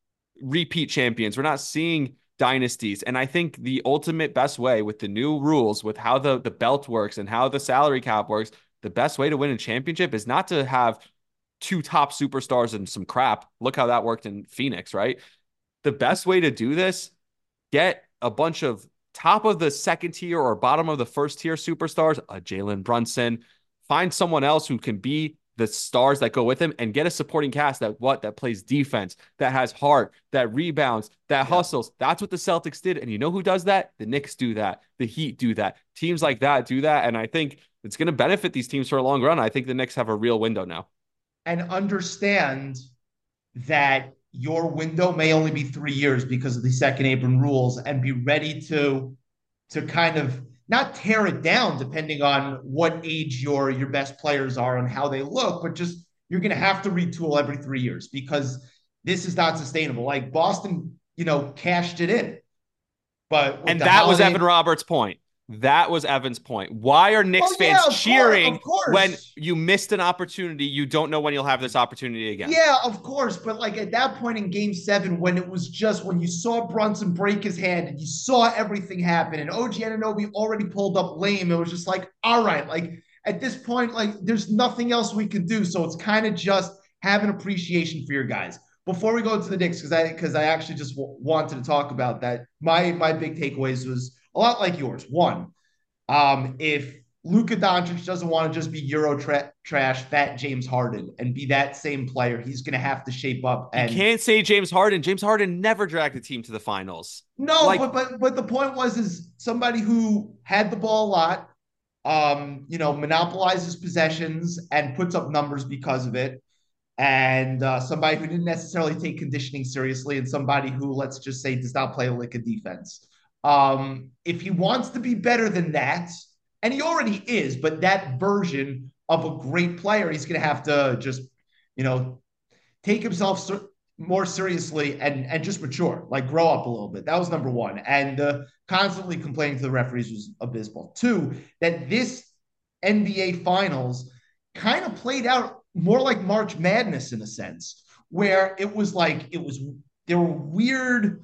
repeat champions. We're not seeing dynasties. And I think the ultimate best way with the new rules, with how the, the belt works and how the salary cap works, the best way to win a championship is not to have two top superstars and some crap. Look how that worked in Phoenix, right? The best way to do this, get a bunch of top of the second tier or bottom of the first tier superstars, a Jalen Brunson, find someone else who can be the stars that go with him, and get a supporting cast that what that plays defense, that has heart, that rebounds, that yeah. hustles. That's what the Celtics did. And you know who does that? The Knicks do that. The Heat do that. Teams like that do that. And I think it's going to benefit these teams for a long run. I think the Knicks have a real window now. And understand that your window may only be three years because of the second apron rules, and be ready to, to kind of not tear it down depending on what age your, your best players are and how they look, but just you're going to have to retool every three years because this is not sustainable. Like Boston, you know, cashed it in. But and that Holiday- was Evan Roberts' point. That was Evan's point. Why are Knicks well, yeah, fans cheering course, course. when you missed an opportunity? You don't know when you'll have this opportunity again. Yeah, of course. But like at that point in game seven, when it was just when you saw Brunson break his hand and you saw everything happen and O G Anunoby already pulled up lame, it was just like, all right, like at this point, like there's nothing else we can do. So it's kind of just have an appreciation for your guys. Before we go to the Knicks, because I because I actually just w- wanted to talk about that. My my big takeaways was a lot like yours. One, um, if Luka Doncic doesn't want to just be Euro tra- trash, fat James Harden, and be that same player, he's going to have to shape up. And you can't say James Harden. James Harden never dragged the team to the finals. No, like, but but but the point was, is somebody who had the ball a lot, um, you know, monopolizes possessions and puts up numbers because of it. And uh, somebody who didn't necessarily take conditioning seriously, and somebody who, let's just say, does not play a lick of defense. Um, if he wants to be better than that, and he already is, but that version of a great player, he's going to have to just, you know, take himself ser- more seriously and, and just mature, like grow up a little bit. That was number one. And uh, constantly complaining to the referees was abysmal. Two, that this N B A Finals kind of played out more like March Madness in a sense, where it was like, it was, there were weird,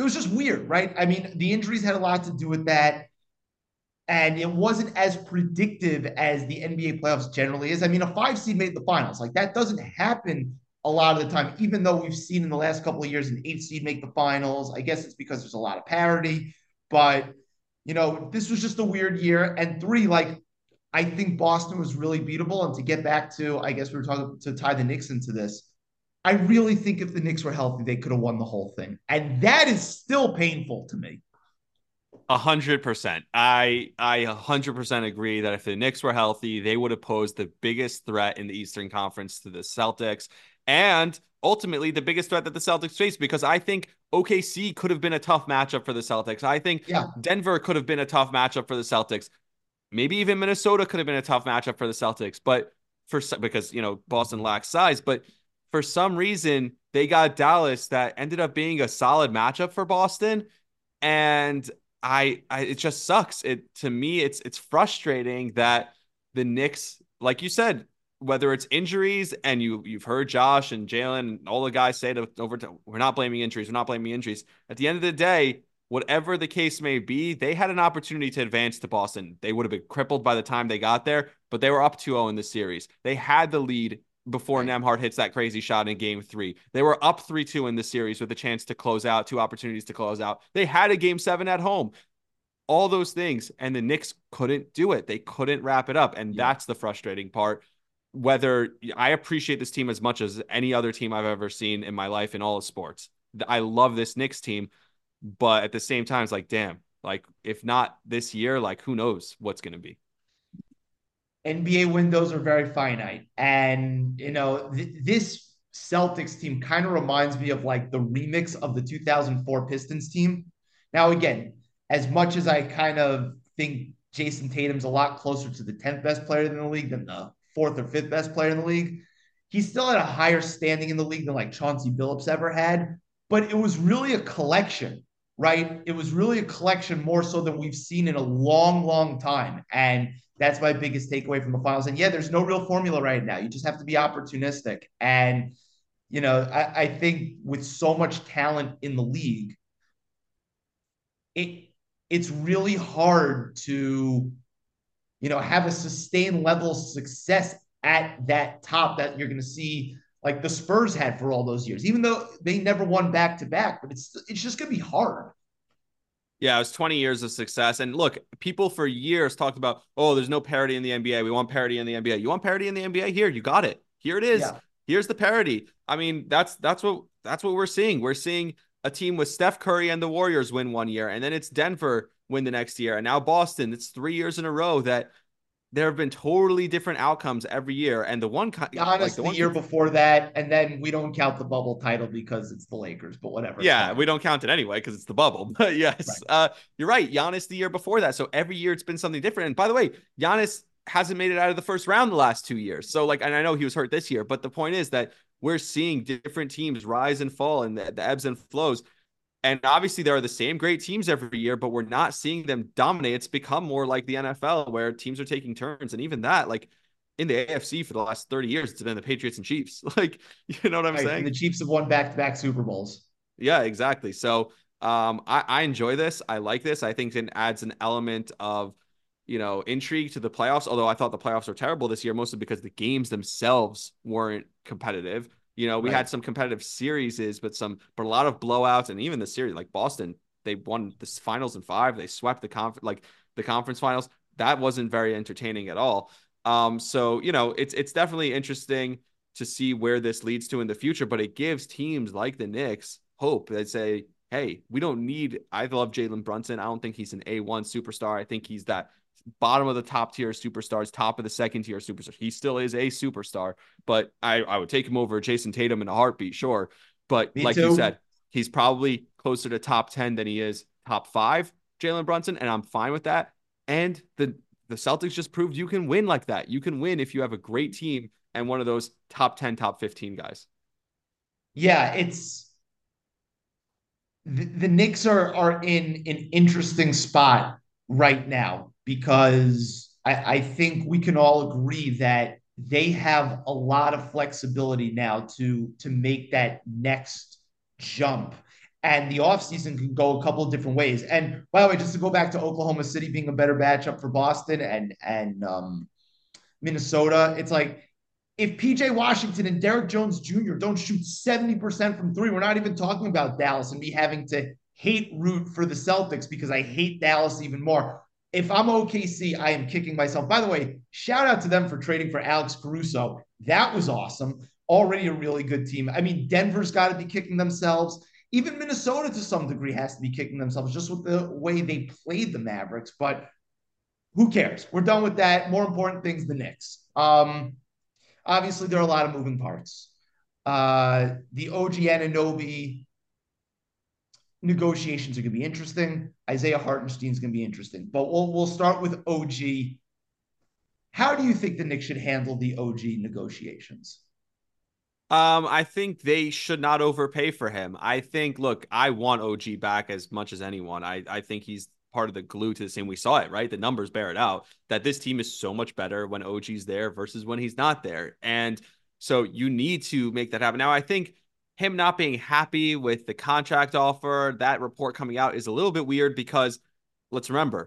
it was just weird, right? I mean, the injuries had a lot to do with that. And it wasn't as predictive as the N B A playoffs generally is. I mean, a five seed made the finals. Like that doesn't happen a lot of the time, even though we've seen in the last couple of years an eight seed make the finals. I guess it's because there's a lot of parity, but you know, this was just a weird year. And three, like, I think Boston was really beatable. And to get back to, I guess we were talking to tie the Knicks into this. I really think if the Knicks were healthy, they could have won the whole thing. And that is still painful to me. A hundred percent. I I a hundred percent agree that if the Knicks were healthy, they would have posed the biggest threat in the Eastern Conference to the Celtics, and ultimately the biggest threat that the Celtics face. Because I think O K C could have been a tough matchup for the Celtics. I think yeah. Denver could have been a tough matchup for the Celtics. Maybe even Minnesota could have been a tough matchup for the Celtics. But for because you know Boston lacks size, but for some reason they got Dallas that ended up being a solid matchup for Boston, and I, I it just sucks. It to me, it's it's frustrating that the Knicks, like you said, whether it's injuries, and you you've heard Josh and Jalen and all the guys say to over to, we're not blaming injuries, we're not blaming injuries. At the end of the day, whatever the case may be, they had an opportunity to advance to Boston. They would have been crippled by the time they got there, but they were up two oh in the series. They had the lead before right. Nembhard hits that crazy shot in game three. They were up three two in the series with a chance to close out, two opportunities to close out. They had a game seven at home. All those things, and the Knicks couldn't do it. They couldn't wrap it up, and yeah. that's the frustrating part. Whether I appreciate this team as much as any other team I've ever seen in my life in all of sports. I love this Knicks team, but at the same time, it's like, damn, like if not this year, like who knows what's going to be. N B A windows are very finite. And, you know, th- this Celtics team kind of reminds me of like the remix of the two thousand four Pistons team. Now, again, as much as I kind of think Jason Tatum's a lot closer to the tenth best player in the league than the fourth or fifth best player in the league, he's still at a higher standing in the league than like Chauncey Billups ever had. But it was really a collection, right? It was really a collection more so than we've seen in a long, long time. And that's my biggest takeaway from the finals. And yeah, there's no real formula right now. You just have to be opportunistic. And, you know, I, I think with so much talent in the league, it it's really hard to, you know, have a sustained level of success at that top that you're going to see like the Spurs had for all those years, even though they never won back to back, but it's it's just going to be hard. Yeah, it was twenty years of success. And look, people for years talked about, oh, there's no parity in the N B A. We want parity in the N B A. You want parity in the N B A? Here, you got it. Here it is. Yeah. Here's the parity. I mean, that's that's what that's what we're seeing. We're seeing a team with Steph Curry and the Warriors win one year, and then it's Denver win the next year, and now Boston. It's three years in a row that there have been totally different outcomes every year. And the one, Giannis like the, the one year before that, and then we don't count the bubble title because it's the Lakers, but whatever. Yeah, we don't count it anyway because it's the bubble. But yes, right. uh, you're right. Giannis the year before that. So every year it's been something different. And by the way, Giannis hasn't made it out of the first round the last two years. So like, and I know he was hurt this year, but the point is that we're seeing different teams rise and fall and the, the ebbs and flows. And obviously there are the same great teams every year, but we're not seeing them dominate. It's become more like the N F L where teams are taking turns. And even that, like in the A F C for the last thirty years, it's been the Patriots and Chiefs. Like, you know what I'm right, saying? And the Chiefs have won back-to-back Super Bowls. Yeah, exactly. So um, I, I enjoy this. I like this. I think it adds an element of, you know, intrigue to the playoffs. Although I thought the playoffs were terrible this year, mostly because the games themselves weren't competitive. You know, we right. had some competitive series, but some, but a lot of blowouts, and even the series like Boston, they won the finals in five. They swept the conf like the conference finals. That wasn't very entertaining at all. Um, so, you know, it's, it's definitely interesting to see where this leads to in the future, but it gives teams like the Knicks hope. They say, hey, we don't need, I love Jalen Brunson. I don't think he's an A one superstar. I think he's that bottom of the top tier superstars, top of the second tier superstar. He still is a superstar, but I, I would take him over Jason Tatum in a heartbeat. Sure. But Me like too. you said, he's probably closer to top ten than he is top five, Jalen Brunson. And I'm fine with that. And the, the Celtics just proved you can win like that. You can win if you have a great team and one of those top ten, top fifteen guys. Yeah. It's the, the Knicks are, are in an interesting spot right now, because I, I think we can all agree that they have a lot of flexibility now to, to make that next jump. And the offseason can go a couple of different ways. And by the way, just to go back to Oklahoma City being a better matchup for Boston and and um, Minnesota, it's like if P J Washington and Derek Jones Junior don't shoot seventy percent from three, we're not even talking about Dallas and me having to hate root for the Celtics because I hate Dallas even more. If I'm O K C, I am kicking myself. By the way, shout out to them for trading for Alex Caruso. That was awesome. Already a really good team. I mean, Denver's got to be kicking themselves. Even Minnesota, to some degree, has to be kicking themselves just with the way they played the Mavericks. But who cares? We're done with that. More important things, the Knicks. Um, obviously, there are a lot of moving parts. Uh, the O G Anunoby negotiations are going to be interesting. Isaiah Hartenstein is going to be interesting. But we'll we'll start with O G. How do you think the Knicks should handle the O G negotiations? Um, I think they should not overpay for him. I think, look, I want O G back as much as anyone. I, I think he's part of the glue to this team. We saw it, right? The numbers bear it out that this team is so much better when O G's there versus when he's not there. And so you need to make that happen. Now, I think him not being happy with the contract offer, that report coming out is a little bit weird because let's remember,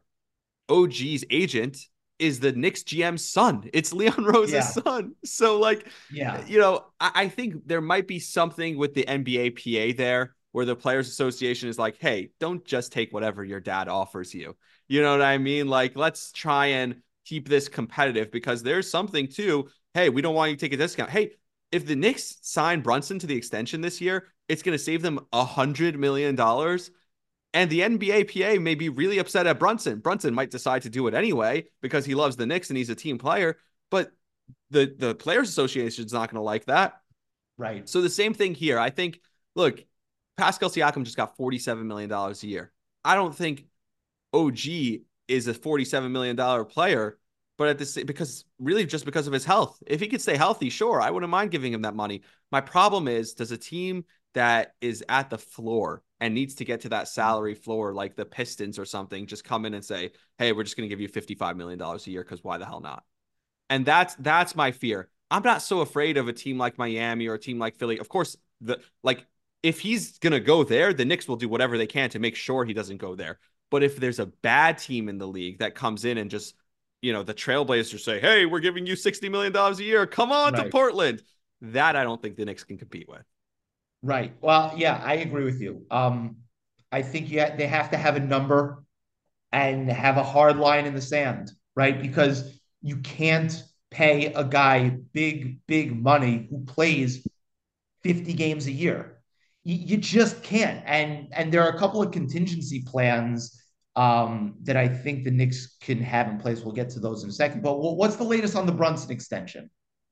O G's agent is the Knicks G M's son. It's Leon Rose's yeah. son. So like, yeah, you know, I, I think there might be something with the N B A P A there where the Players Association is like, hey, don't just take whatever your dad offers you. You know what I mean? Like, let's try and keep this competitive because there's something to, hey, we don't want you to take a discount. Hey, if the Knicks sign Brunson to the extension this year, it's going to save them a hundred million dollars. And the N B A P A may be really upset at Brunson. Brunson might decide to do it anyway because he loves the Knicks and he's a team player. But the, the Players Association is not going to like that. Right. So the same thing here. I think, look, Pascal Siakam just got forty-seven million dollars a year. I don't think O G is a forty-seven million dollars player, but at this, because really just because of his health. If he could stay healthy, sure, I wouldn't mind giving him that money. My problem is, does a team that is at the floor and needs to get to that salary floor, like the Pistons or something, just come in and say, hey, we're just going to give you fifty-five million dollars a year because why the hell not? And that's that's my fear. I'm not so afraid of a team like Miami or a team like Philly. Of course, the like if he's going to go there, the Knicks will do whatever they can to make sure he doesn't go there. But if there's a bad team in the league that comes in and just, you know, the Trailblazers say, hey, we're giving you sixty million dollars a year. Come on right. to Portland. That I don't think the Knicks can compete with. Right. Well, yeah, I agree with you. Um, I think you ha- they have to have a number and have a hard line in the sand, right? Because you can't pay a guy big, big money who plays fifty games a year. You, you just can't. And and there are a couple of contingency plans um, that I think the Knicks can have in place. We'll get to those in a second. But what's the latest on the Brunson extension?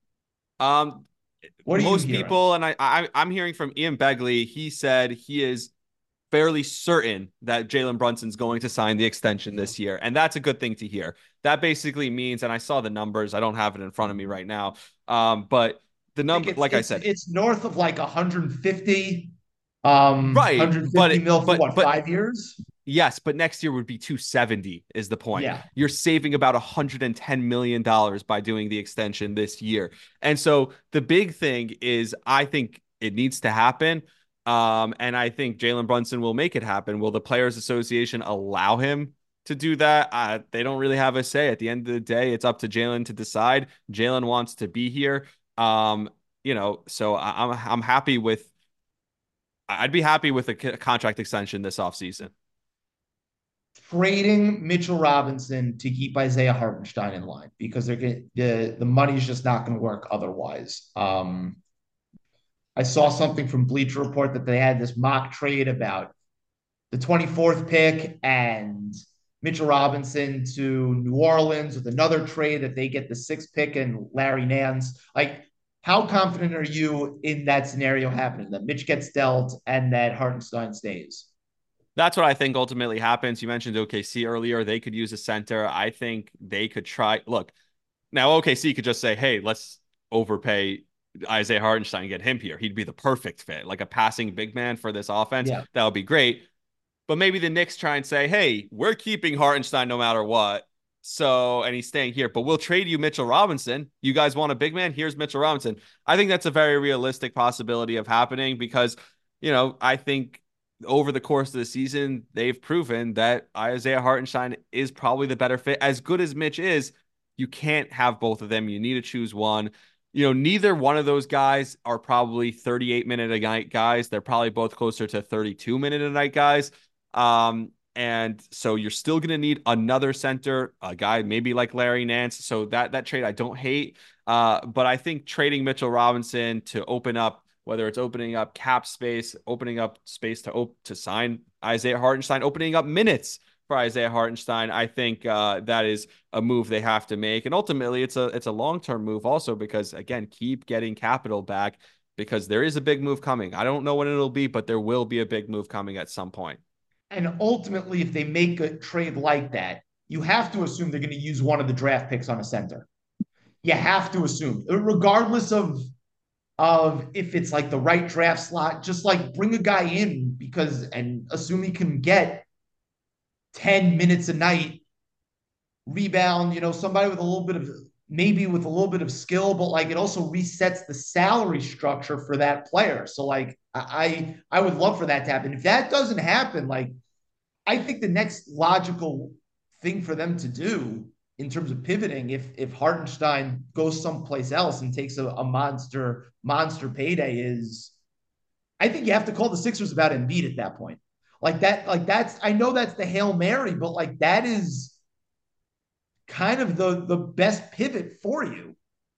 Um. What are Most people, and I, I, I'm hearing from Ian Begley, he said he is fairly certain that Jalen Brunson's going to sign the extension this year. And that's a good thing to hear. That basically means, and I saw the numbers, I don't have it in front of me right now, um, but the number, I like I said, it's north of like one hundred fifty, um, right, one hundred fifty but it, mil for but, what, but, five years? Yes, but next year would be two hundred seventy is the point. Yeah. You're saving about one hundred ten million dollars by doing the extension this year. And so the big thing is I think it needs to happen. Um, and I think Jalen Brunson will make it happen. Will the Players Association allow him to do that? Uh, they don't really have a say. At the end of the day, it's up to Jalen to decide. Jalen wants to be here. Um, you know, so I, I'm I'm happy with I'd be happy with a contract extension this offseason. Trading Mitchell Robinson to keep Isaiah Hartenstein in line because they're getting, the the money's just not going to work otherwise. Um, I saw something from Bleacher Report that they had this mock trade about the twenty-fourth pick and Mitchell Robinson to New Orleans with another trade that they get the sixth pick and Larry Nance. Like, how confident are you in that scenario happening, that Mitch gets dealt and that Hartenstein stays? That's what I think ultimately happens. You mentioned O K C earlier. They could use a center. I think they could try. Look, now O K C could just say, hey, let's overpay Isaiah Hartenstein and get him here. He'd be the perfect fit, like a passing big man for this offense. Yeah. That would be great. But maybe the Knicks try and say, hey, we're keeping Hartenstein no matter what. So, and he's staying here, but we'll trade you Mitchell Robinson. You guys want a big man? Here's Mitchell Robinson. I think that's a very realistic possibility of happening because, you know, I think over the course of the season, they've proven that Isaiah Hartenstein is probably the better fit. As good as Mitch is, you can't have both of them. You need to choose one. You know, neither one of those guys are probably thirty-eight minute a night guys. They're probably both closer to thirty-two minute a night guys. Um, and so you're still going to need another center, a guy maybe like Larry Nance. So that that trade I don't hate. Uh, but I think trading Mitchell Robinson to open up, whether it's opening up cap space, opening up space to op- to sign Isaiah Hartenstein, opening up minutes for Isaiah Hartenstein, I think uh, that is a move they have to make. And ultimately, it's a it's a long-term move also because, again, keep getting capital back because there is a big move coming. I don't know when it'll be, but there will be a big move coming at some point. And ultimately, if they make a trade like that, you have to assume they're going to use one of the draft picks on a center. You have to assume, regardless of of if it's like the right draft slot, just like bring a guy in because and assume he can get ten minutes a night, rebound, you know, somebody with a little bit of maybe with a little bit of skill, but like it also resets the salary structure for that player. So like I I would love for that to happen. If that doesn't happen, like I think the next logical thing for them to do in terms of pivoting, if if Hartenstein goes someplace else and takes a, a monster monster payday, is I think you have to call the Sixers about Embiid at that point. Like that, like that's I know that's the Hail Mary, but like that is kind of the the best pivot for you.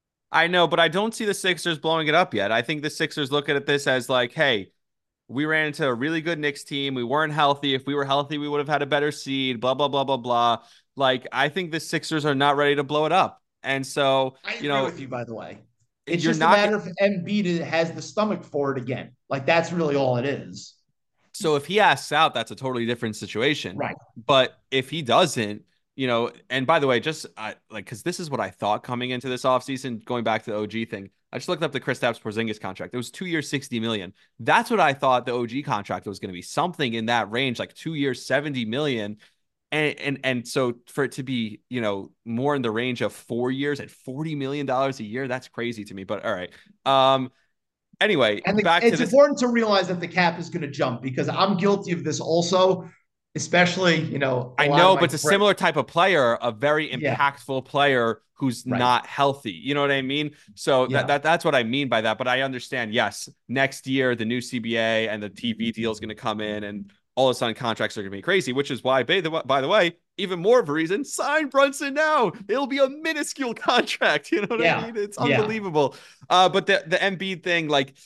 I know, but I don't see the Sixers blowing it up yet. I think the Sixers look at this as like, hey, we ran into a really good Knicks team. We weren't healthy. If we were healthy, we would have had a better seed, blah, blah, blah, blah, blah. Like, I think the Sixers are not ready to blow it up. And so, I agree you know, with you, by the way. It's you're just not, a matter if Embiid has the stomach for it again. Like, that's really all it is. So if he asks out, that's a totally different situation. Right. But if he doesn't, you know, and by the way, just uh, like, because this is what I thought coming into this offseason, going back to the O G thing, I just looked up the Kristaps Porzingis contract. It was two years, sixty million. That's what I thought the O G contract was going to be, something in that range, like two years, seventy million. And, and, and so for it to be, you know, more in the range of four years at forty million dollars a year, that's crazy to me. But all right. Um, anyway, and the, back it's to this. important to realize that the cap is going to jump because I'm guilty of this also. Especially, you know, I know, but it's a friends. similar type of player, a very impactful yeah. player who's right. not healthy. You know what I mean? So yeah. that, that that's what I mean by that. But I understand, yes, next year, the new C B A and the T V deal is going to come in and all of a sudden contracts are going to be crazy, which is why, by the, by the way, even more of a reason, sign Brunson now. It'll be a minuscule contract. You know what yeah. I mean? It's unbelievable. Yeah. Uh, but the, the Embiid thing, like,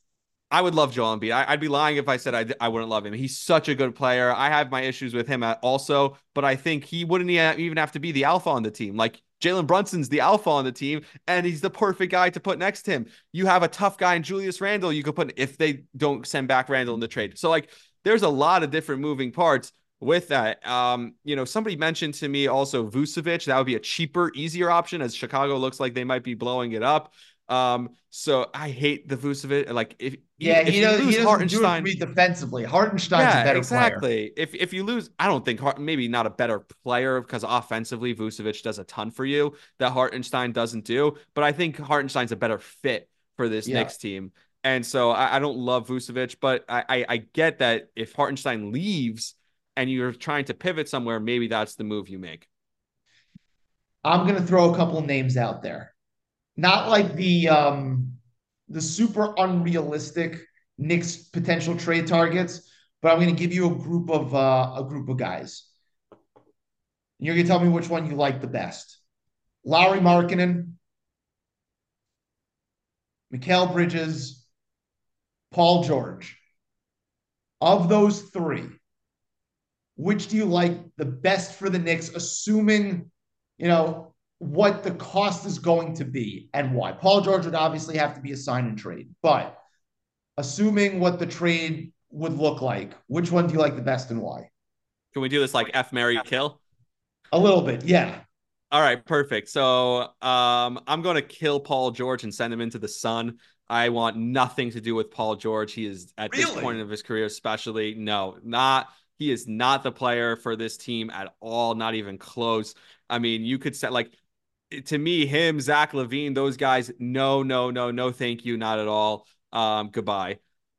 I would love Joel Embiid. I, I'd be lying if I said I, I wouldn't love him. He's such a good player. I have my issues with him also, but I think he wouldn't even have to be the alpha on the team. Like Jalen Brunson's the alpha on the team, and he's the perfect guy to put next to him. You have a tough guy in Julius Randle you could put if they don't send back Randle in the trade. So like, there's a lot of different moving parts with that. Um, you know, somebody mentioned to me also Vucevic. That would be a cheaper, easier option as Chicago looks like they might be blowing it up. Um, so I hate the Vucevic. Like if yeah, if he, you does, lose he doesn't Hartenstein, do it defensively. Hartenstein's yeah, a better exactly. player. If if you lose, I don't think maybe not a better player because offensively Vucevic does a ton for you that Hartenstein doesn't do. But I think Hartenstein's a better fit for this yeah. Knicks team. And so I, I don't love Vucevic, but I, I I get that if Hartenstein leaves and you're trying to pivot somewhere, maybe that's the move you make. I'm gonna throw a couple of names out there. Not like the um, the super unrealistic Knicks potential trade targets, but I'm going to give you a group of uh, a group of guys. You're going to tell me which one you like the best. Lauri Markkanen, Mikal Bridges, Paul George. Of those three, which do you like the best for the Knicks, assuming, you know, what the cost is going to be and why? Paul George would obviously have to be a sign and trade, but assuming what the trade would look like, which one do you like the best and why? Can we do this like F, marry, kill? A little bit, yeah. All right, perfect. So um, I'm going to kill Paul George and send him into the sun. I want nothing to do with Paul George. He is at really? this point of his career, especially, no, not. He is not the player for this team at all, not even close. I mean, you could say like, to me, him, Zach LaVine, those guys, no, no, no, no, thank you, not at all. Um, goodbye.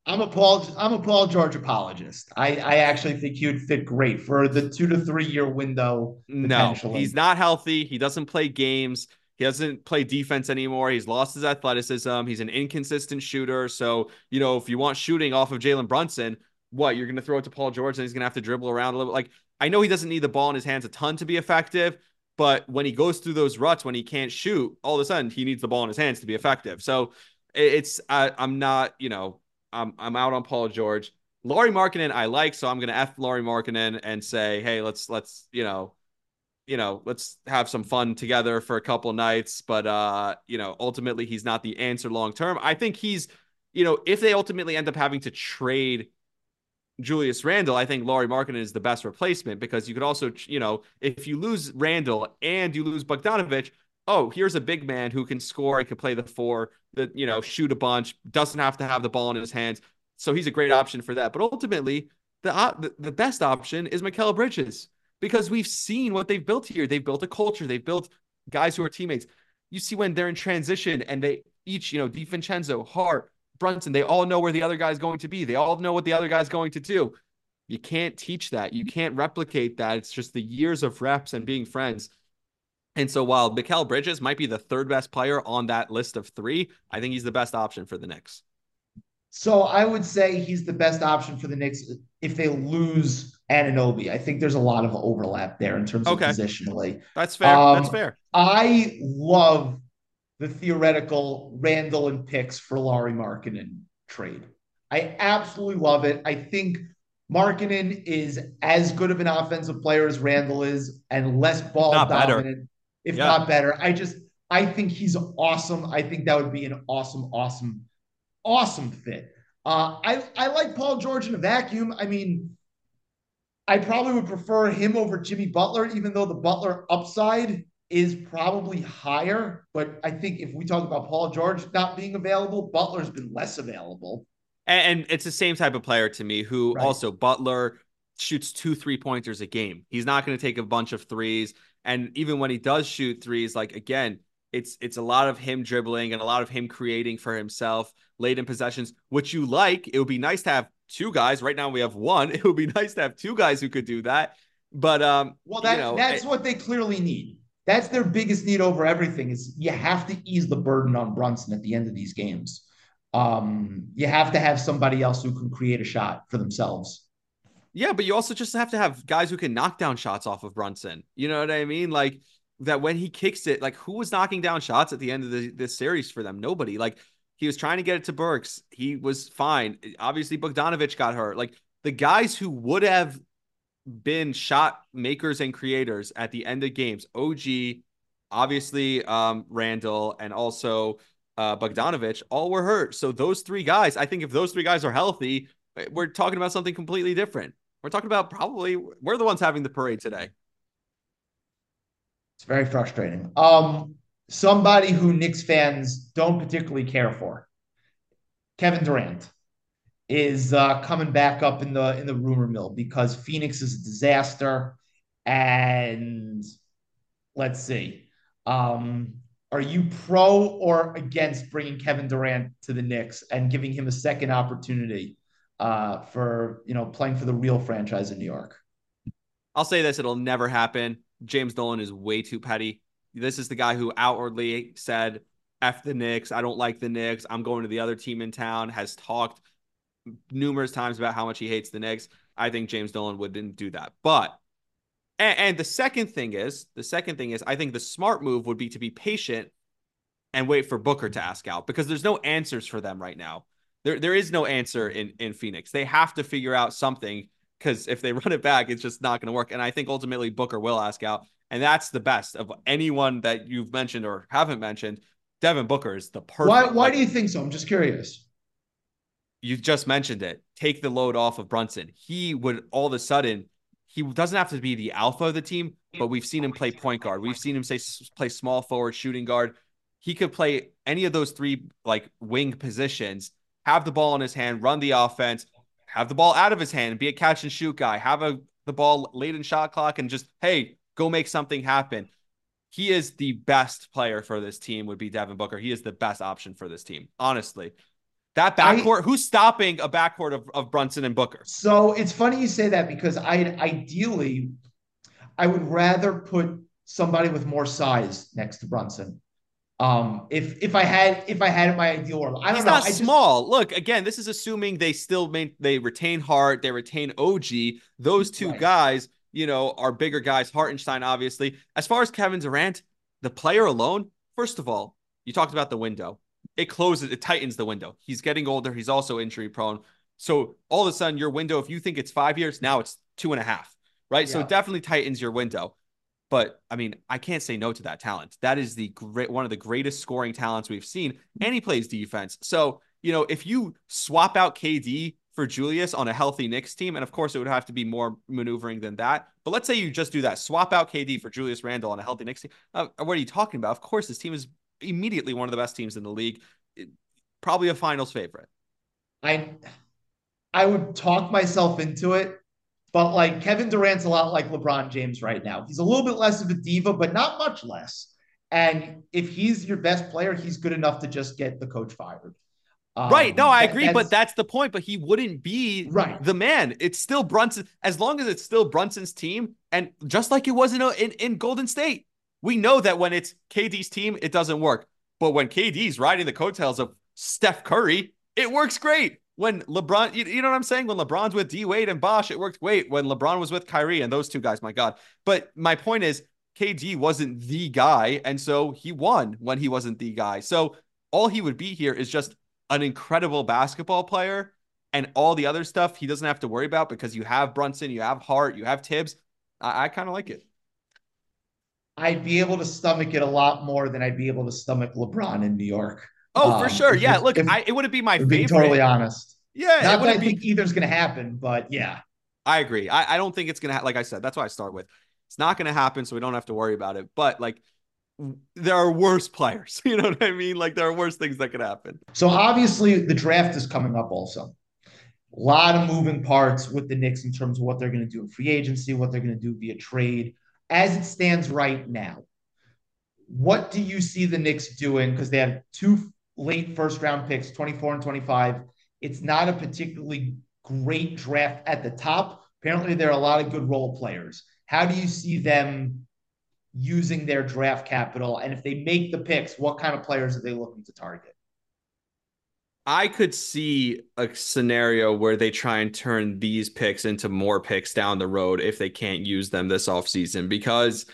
I'm a Paul. I'm a Paul George apologist. I, I actually think he would fit great for the two to three year window No, potentially. he's not healthy. He doesn't play games. He doesn't play defense anymore. He's lost his athleticism. He's an inconsistent shooter. So, you know, if you want shooting off of Jalen Brunson, what, you're going to throw it to Paul George and he's going to have to dribble around a little bit. Like, I know he doesn't need the ball in his hands a ton to be effective, but when he goes through those ruts, when he can't shoot, all of a sudden he needs the ball in his hands to be effective. So it's, I, I'm not, you know, I'm, I'm out on Paul George. Lauri Markkanen, I like, so I'm going to F Lauri Markkanen and say, hey, let's, let's, you know, you know, let's have some fun together for a couple nights. But, uh, you know, ultimately he's not the answer long-term. I think he's, you know, if they ultimately end up having to trade Julius Randle, I think Lauri Markkanen is the best replacement, because you could also, you know, if you lose Randle and you lose Bogdanovic, oh, here's a big man who can score and can play the four, that, you know, shoot a bunch, doesn't have to have the ball in his hands. So he's a great option for that. But ultimately, the, uh, the, the best option is Mikal Bridges, because we've seen what they've built here. They've built a culture. They've built guys who are teammates. You see when they're in transition and they each, you know, DiVincenzo, Hart, Brunson, they all know where the other guy's going to be. They all know what the other guy's going to do. You can't teach that. You can't replicate that. It's just the years of reps and being friends. And so while Mikal Bridges might be the third best player on that list of three, I think he's the best option for the Knicks. So I would say he's the best option for the Knicks if they lose Anunoby. I think there's a lot of overlap there in terms okay. of positionally. That's fair. Um, That's fair. I love the theoretical Randle and picks for Lauri Markkanen trade. I absolutely love it. I think Markkanen is as good of an offensive player as Randle is, and less ball not dominant, better. if yeah. not better. I just, I think he's awesome. I think that would be an awesome, awesome, awesome fit. Uh, I, I like Paul George in a vacuum. I mean, I probably would prefer him over Jimmy Butler, even though the Butler upside is probably higher. But I think if we talk about Paul George not being available, Butler's been less available. And, and it's the same type of player to me, who Right. also, Butler shoots two three-pointers a game. He's not going to take a bunch of threes. And even when he does shoot threes, like, again, it's it's a lot of him dribbling and a lot of him creating for himself late in possessions, which you like. It would be nice to have two guys. Right now we have one. It would be nice to have two guys who could do that. But um, well, that, you know, that's I, what they clearly need. That's their biggest need over everything, is you have to ease the burden on Brunson at the end of these games. Um, you have to have somebody else who can create a shot for themselves. Yeah, but you also just have to have guys who can knock down shots off of Brunson. You know what I mean? Like, that when he kicks it, like, who was knocking down shots at the end of the, this series for them? Nobody. Like, he was trying to get it to Burks. He was fine. Obviously, Bogdanovic got hurt. Like, the guys who would have been shot makers and creators at the end of games, O G, obviously um, Randle, and also uh, Bogdanovic, all were hurt. So those three guys, I think if those three guys are healthy, we're talking about something completely different. We're talking about probably, we're the ones having the parade today. It's very frustrating. Um, somebody who Knicks fans don't particularly care for, Kevin Durant, is uh, coming back up in the in the rumor mill because Phoenix is a disaster. And let's see, um, are you pro or against bringing Kevin Durant to the Knicks and giving him a second opportunity uh, for, you know, playing for the real franchise in New York? I'll say this: it'll never happen. James Dolan is way too petty. This is the guy who outwardly said, F the Knicks. I don't like the Knicks. I'm going to the other team in town, has talked numerous times about how much he hates the Knicks. I think James Dolan wouldn't do that. But, and, and the second thing is, the second thing is, I think the smart move would be to be patient and wait for Booker to ask out, because there's no answers for them right now. There, there is no answer in, in Phoenix. They have to figure out something, because if they run it back, it's just not going to work. And I think ultimately Booker will ask out. And that's the best of anyone that you've mentioned or haven't mentioned. Devin Booker is the perfect. Why, why like, do you think so? I'm just curious. You just mentioned it. Take the load off of Brunson. He would all of a sudden, he doesn't have to be the alpha of the team, but we've seen him play point guard. We've seen him say play small forward, shooting guard. He could play any of those three like wing positions, have the ball in his hand, run the offense, have the ball out of his hand, and be a catch and shoot guy, have a, the ball late in shot clock and just, hey, go make something happen. He is the best player for this team, would be Devin Booker. He is the best option for this team, honestly. That backcourt, I, who's stopping a backcourt of, of Brunson and Booker? So it's funny you say that because I ideally, I would rather put somebody with more size next to Brunson. Um, if if I had if I had it my ideal world, I don't He's know. not I just, small. Look, again, this is assuming they still main, they retain Hart, they retain O G. Those two right. guys, you know, are bigger guys. Hartenstein, obviously. As far as Kevin Durant, the player alone, first of all, you talked about the window. It closes, it tightens the window. He's getting older. He's also injury prone. So all of a sudden, your window, if you think it's five years, now it's two and a half, right? Yeah. So it definitely tightens your window. But I mean, I can't say no to that talent. That is the great one of the greatest scoring talents we've seen, and he plays defense. So, you know, if you swap out K D for Julius on a healthy Knicks team, and of course it would have to be more maneuvering than that. But let's say you just do that, swap out K D for Julius Randle on a healthy Knicks team. Uh, what are you talking about? Of course, this team is immediately one of the best teams in the league, probably a finals favorite. I, I would talk myself into it. But like Kevin Durant's a lot like LeBron James right now. He's a little bit less of a diva, but not much less. And if he's your best player, he's good enough to just get the coach fired. Um, right. No, I that, agree. That's, but that's the point. But he wouldn't be right. the man. It's still Brunson. As long as it's still Brunson's team. And just like it was in, in, in Golden State, we know that when it's K D's team, it doesn't work. But when K D's riding the coattails of Steph Curry, it works great. When LeBron, you, you know what I'm saying? When LeBron's with D Wade and Bosh, it worked great. When LeBron was with Kyrie and those two guys, my God. But my point is, K D wasn't the guy. And so he won when he wasn't the guy. So all he would be here is just an incredible basketball player. And all the other stuff he doesn't have to worry about because you have Brunson, you have Hart, you have Tibbs. I, I kind of like it. I'd be able to stomach it a lot more than I'd be able to stomach LeBron in New York. Oh, um, for sure. Yeah, if, look, if, I, it wouldn't be my favorite. favorite. Being totally honest. Yeah. Not that I be... think either's going to happen, but yeah. I agree. I, I don't think it's going to happen. Like I said, that's why I start with. It's not going to happen, so we don't have to worry about it. But, like, there are worse players. You know what I mean? Like, there are worse things that could happen. So, obviously, the draft is coming up also. A lot of moving parts with the Knicks in terms of what they're going to do in free agency, what they're going to do via trade. As it stands right now, what do you see the Knicks doing? Because they have two late first round picks, twenty-four and twenty-five. It's not a particularly great draft at the top. Apparently, there are a lot of good role players. How do you see them using their draft capital? And if they make the picks, what kind of players are they looking to target? I could see a scenario where they try and turn these picks into more picks down the road if they can't use them this offseason. Because,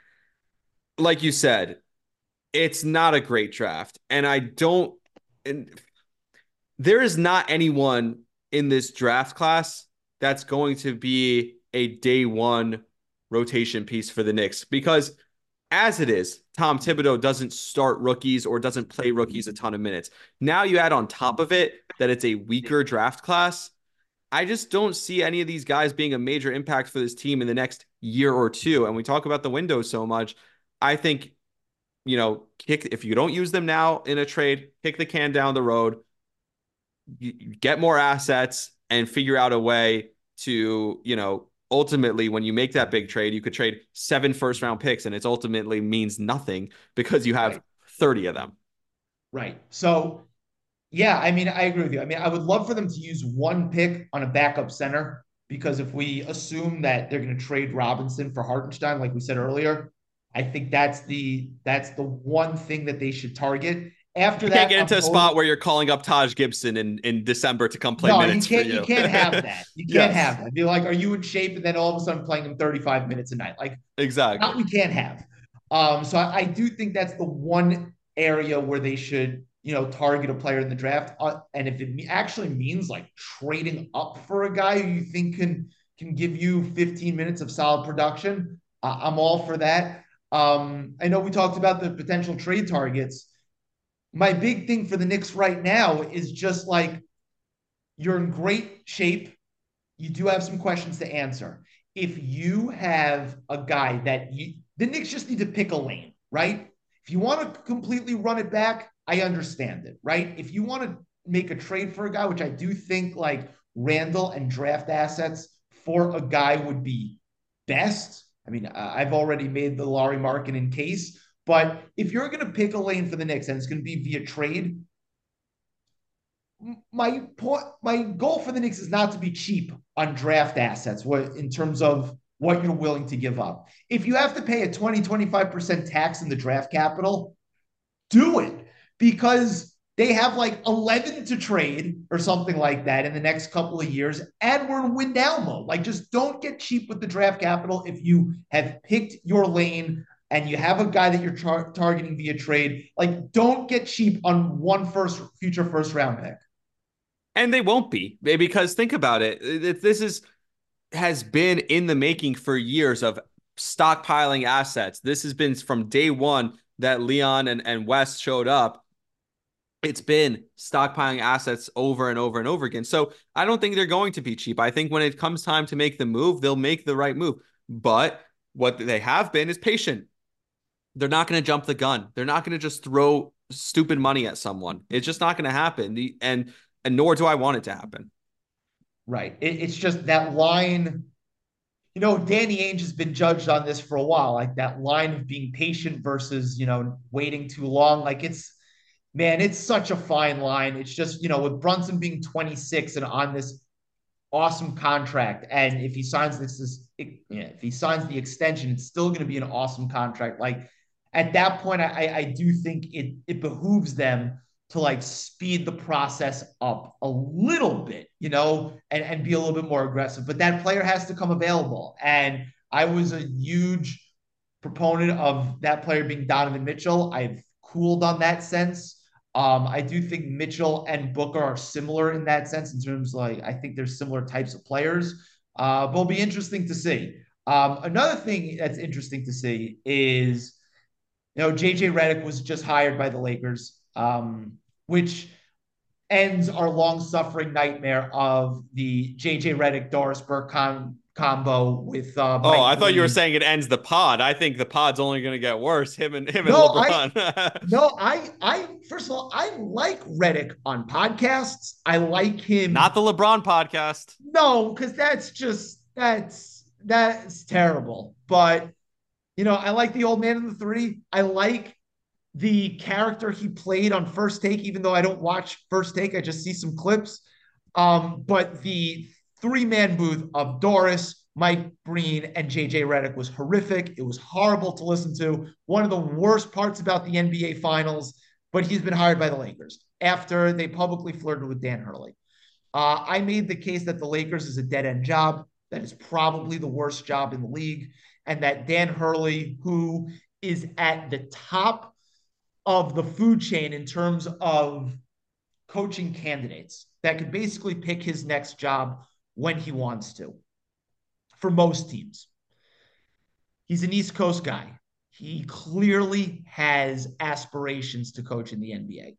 like you said, it's not a great draft. And I don't and there is not anyone in this draft class that's going to be a day one rotation piece for the Knicks. Because as it is, Tom Thibodeau doesn't start rookies or doesn't play rookies a ton of minutes. Now you add on top of it that it's a weaker draft class. I just don't see any of these guys being a major impact for this team in the next year or two. And we talk about the window so much. I think, you know, kick if you don't use them now in a trade, kick the can down the road, get more assets and figure out a way to, you know, ultimately, when you make that big trade, you could trade seven first round picks and it ultimately means nothing because you have right. thirty of them. Right. So, yeah, I mean, I agree with you. I mean, I would love for them to use one pick on a backup center because if we assume that they're going to trade Robinson for Hartenstein, like we said earlier, I think that's the that's the one thing that they should target. After you that, can't get into I'm a totally... spot where you're calling up Taj Gibson in, in December to come play no, minutes you can't, for you. You can't have that. You can't yes. have that. Be like, are you in shape? And then all of a sudden playing him thirty-five minutes a night. Like exactly. That we can't have. Um, so I, I do think that's the one area where they should, you know, target a player in the draft. Uh, and if it actually means like trading up for a guy who you think can can give you fifteen minutes of solid production, uh, I'm all for that. Um, I know we talked about the potential trade targets. My big thing for the Knicks right now is just like, you're in great shape. You do have some questions to answer. If you have a guy that you, the Knicks just need to pick a lane, right? If you want to completely run it back, I understand it, right? If you want to make a trade for a guy, which I do think like Randle and draft assets for a guy would be best. I mean, uh, I've already made the Lauri Markkanen case. But if you're going to pick a lane for the Knicks and it's going to be via trade, my point, my goal for the Knicks is not to be cheap on draft assets what, in terms of what you're willing to give up. If you have to pay a twenty, twenty-five percent tax in the draft capital, do it, because they have like eleven to trade or something like that in the next couple of years, and we're in win now mode. Like, just don't get cheap with the draft capital. If you have picked your lane and you have a guy that you're tar- targeting via trade, like, don't get cheap on one first future first round pick. And they won't be, because think about it. This is has been in the making for years of stockpiling assets. This has been from day one that Leon and, and West showed up. It's been stockpiling assets over and over and over again. So I don't think they're going to be cheap. I think when it comes time to make the move, they'll make the right move. But what they have been is patient. They're not going to jump the gun. They're not going to just throw stupid money at someone. It's just not going to happen. The, and and nor do I want it to happen. Right. It, it's just that line. You know, Danny Ainge has been judged on this for a while, like that line of being patient versus, you know, waiting too long. Like, it's, man, it's such a fine line. It's just, you know, with Brunson being twenty-six and on this awesome contract, and if he signs this, this yeah, if he signs the extension, it's still going to be an awesome contract. Like, at that point, I, I do think it it behooves them to like speed the process up a little bit, you know, and, and be a little bit more aggressive. But that player has to come available. And I was a huge proponent of that player being Donovan Mitchell. I've cooled on that sense. Um, I do think Mitchell and Booker are similar in that sense, in terms of, like, I think they're similar types of players. Uh, but it'll be interesting to see. Um, another thing that's interesting to see is, you know, J J Redick was just hired by the Lakers. Um, which ends our long-suffering nightmare of the J J Redick Doris Burke com- combo with. Uh, Mike oh, I thought Breen. you were saying it ends the pod. I think the pod's only going to get worse. Him and him no, and LeBron. I, no, I, I. First of all, I like Redick on podcasts. I like him. Not the LeBron podcast. No, because that's just that's that's terrible. But you know, I like the old man in the three. I like the character he played on First Take, even though I don't watch First Take, I just see some clips. Um, but the three-man booth of Doris, Mike Breen, and J J Redick was horrific. It was horrible to listen to. One of the worst parts about the N B A Finals, but he's been hired by the Lakers after they publicly flirted with Dan Hurley. Uh, I made the case that the Lakers is a dead-end job, that is probably the worst job in the league, and that Dan Hurley, who is at the top of the food chain in terms of coaching candidates, that could basically pick his next job when he wants to, for most teams. He's an East Coast guy. He clearly has aspirations to coach in the N B A.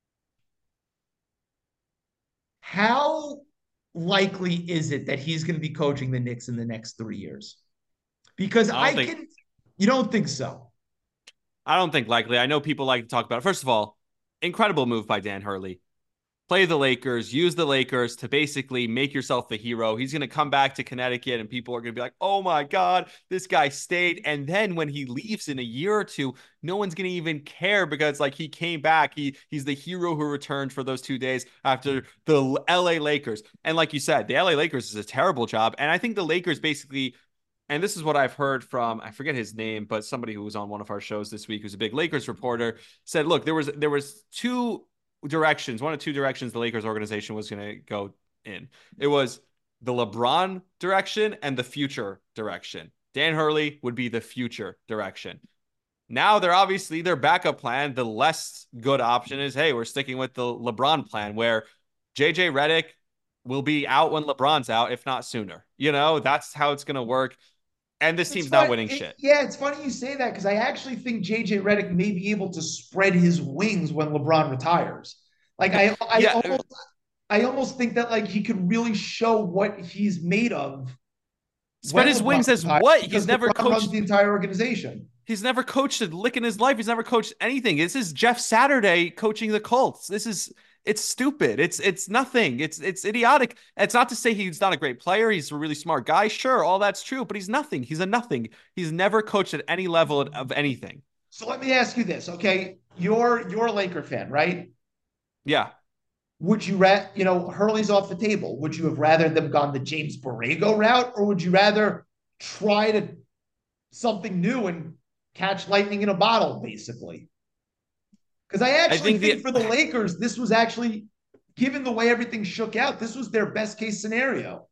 How likely is it that he's going to be coaching the Knicks in the next three years? Because I, I think, can, you don't think so? I don't think likely. I know people like to talk about it. First of all, incredible move by Dan Hurley. Play the Lakers, use the Lakers to basically make yourself the hero. He's going to come back to Connecticut and people are going to be like, oh my God, this guy stayed. And then when he leaves in a year or two, no one's going to even care, because like he came back. He he's the hero who returned for those two days after the L A Lakers. And like you said, the L A Lakers is a terrible job. And I think the Lakers basically, and this is what I've heard from, I forget his name, but somebody who was on one of our shows this week, who's a big Lakers reporter, said, look, there was there was two directions, one of two directions the Lakers organization was going to go in. It was the LeBron direction and the future direction. Dan Hurley would be the future direction. Now they're obviously their backup plan. The less good option is, hey, we're sticking with the LeBron plan, where J J Redick will be out when LeBron's out, if not sooner. You know, that's how it's going to work. And this it's team's fun. not winning it, shit. Yeah, it's funny you say that, because I actually think J J Redick may be able to spread his wings when LeBron retires. Like I, I yeah. almost, I almost think that like he could really show what he's made of. Spread his LeBron wings as what? He's never LeBron coached the entire organization. He's never coached a lick in his life. He's never coached anything. This is Jeff Saturday coaching the Colts. This is. It's stupid. It's it's nothing. It's it's idiotic. It's not to say he's not a great player. He's a really smart guy. Sure, all that's true, but he's nothing. He's a nothing. He's never coached at any level of anything. So let me ask you this, okay? You're you're a Laker fan, right? Yeah. would you rather, you know, Hurley's off the table. Would you have rather them gone the James Borrego route, or would you rather try to something new and catch lightning in a bottle, basically? Because I I actually think think the for the Lakers, this was actually, given the way everything shook out, this was their best case scenario.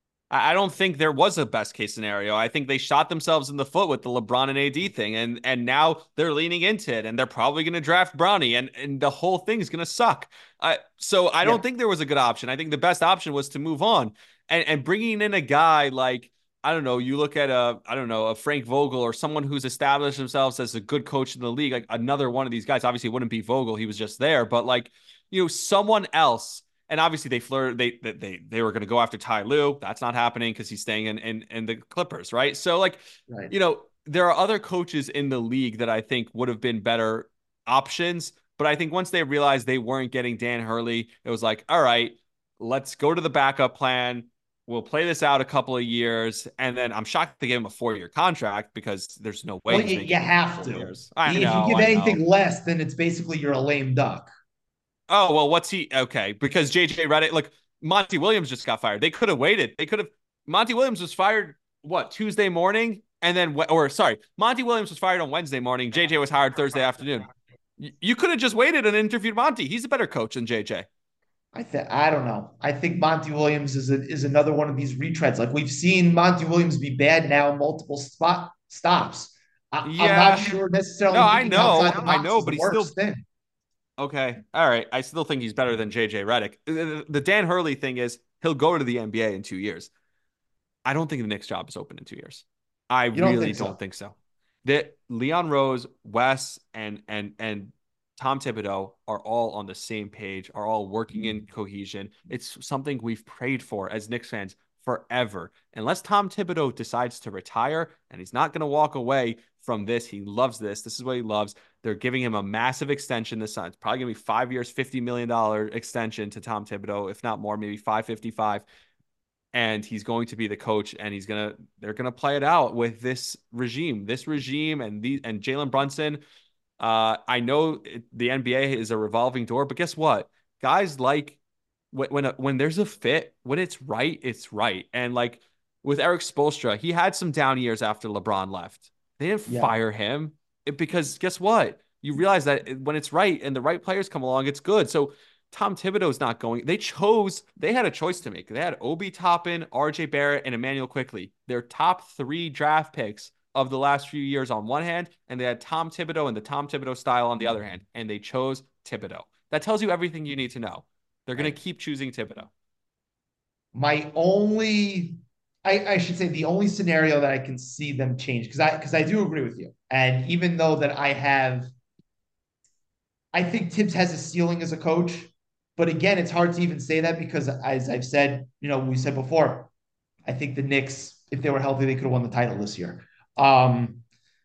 I don't think there was a best case scenario. I think they shot themselves in the foot with the LeBron and A D thing, and and now they're leaning into it, and they're probably going to draft Bronny, and and the whole thing is going to suck. Uh, so I don't Yeah. think there was a good option. I think the best option was to move on, and and bringing in a guy like, I don't know, you look at a I don't know a Frank Vogel or someone who's established themselves as a good coach in the league, like another one of these guys. Obviously, it wouldn't be Vogel; he was just there, but like you know someone else. And obviously they flirt. They they they were going to go after Ty Lue. That's not happening because he's staying in, in in the Clippers, right? So like, Right. you know, there are other coaches in the league that I think would have been better options. But I think once they realized they weren't getting Dan Hurley, it was like, all right, let's go to the backup plan. We'll play this out a couple of years, and then I'm shocked they gave him a four year contract because there's no way Well, he's you, making you have four to. years. I If you know, give I know. anything less, then it's basically you're a lame duck. Oh, well, what's he? Okay, because J J Redick, look, Monty Williams just got fired. They could have waited. They could have. Monty Williams was fired, what, Tuesday morning? And then, or sorry, Monty Williams was fired on Wednesday morning. J J was hired Thursday afternoon. You could have just waited and interviewed Monty. He's a better coach than J J. I think I don't know. I think Monty Williams is a, is another one of these retreads. Like we've seen Monty Williams be bad now, multiple spot stops. I, I'm not Yeah. sure necessarily No, I thinking outside know. the I box know, is but the he's still worst thing. okay. All right. I still think he's better than J J Redick. The the Dan Hurley thing is he'll go to the N B A in two years. I don't think the Knicks job is open in two years. I You don't really think don't so? think so. That Leon Rose, Wes, and and and Tom Thibodeau are all on the same page, are all working in cohesion. It's something we've prayed for as Knicks fans forever. Unless Tom Thibodeau decides to retire, and he's not going to walk away from this. He loves this. This is what he loves. They're giving him a massive extension this time. It's probably going to be five years, fifty million dollars extension to Tom Thibodeau, if not more, maybe five fifty-five. And he's going to be the coach, and he's gonna they're gonna play it out with this regime, this regime, and the and Jalen Brunson. Uh, I know it, the N B A is a revolving door, but guess what? Guys like when when, a, when there's a fit, when it's right, it's right. And like with Eric Spoelstra, he had some down years after LeBron left. They didn't Yeah. fire him it, because guess what? You realize that when it's right and the right players come along, it's good. So Tom Thibodeau's not going. They chose, they had a choice to make. They had Obi Toppin, R J Barrett, and Emmanuel Quickly. Their top three draft picks of the last few years on one hand, and they had Tom Thibodeau and the Tom Thibodeau style on the other hand, and they chose Thibodeau. That tells you everything you need to know. They're going Right. to keep choosing Thibodeau. My only, I, I should say, the only scenario that I can see them change, because I because I do agree with you, and even though that I have, I think Tibbs has a ceiling as a coach, but again, it's hard to even say that because, as I've said, you know, we said before, I think the Knicks, if they were healthy, they could have won the title this year. Um,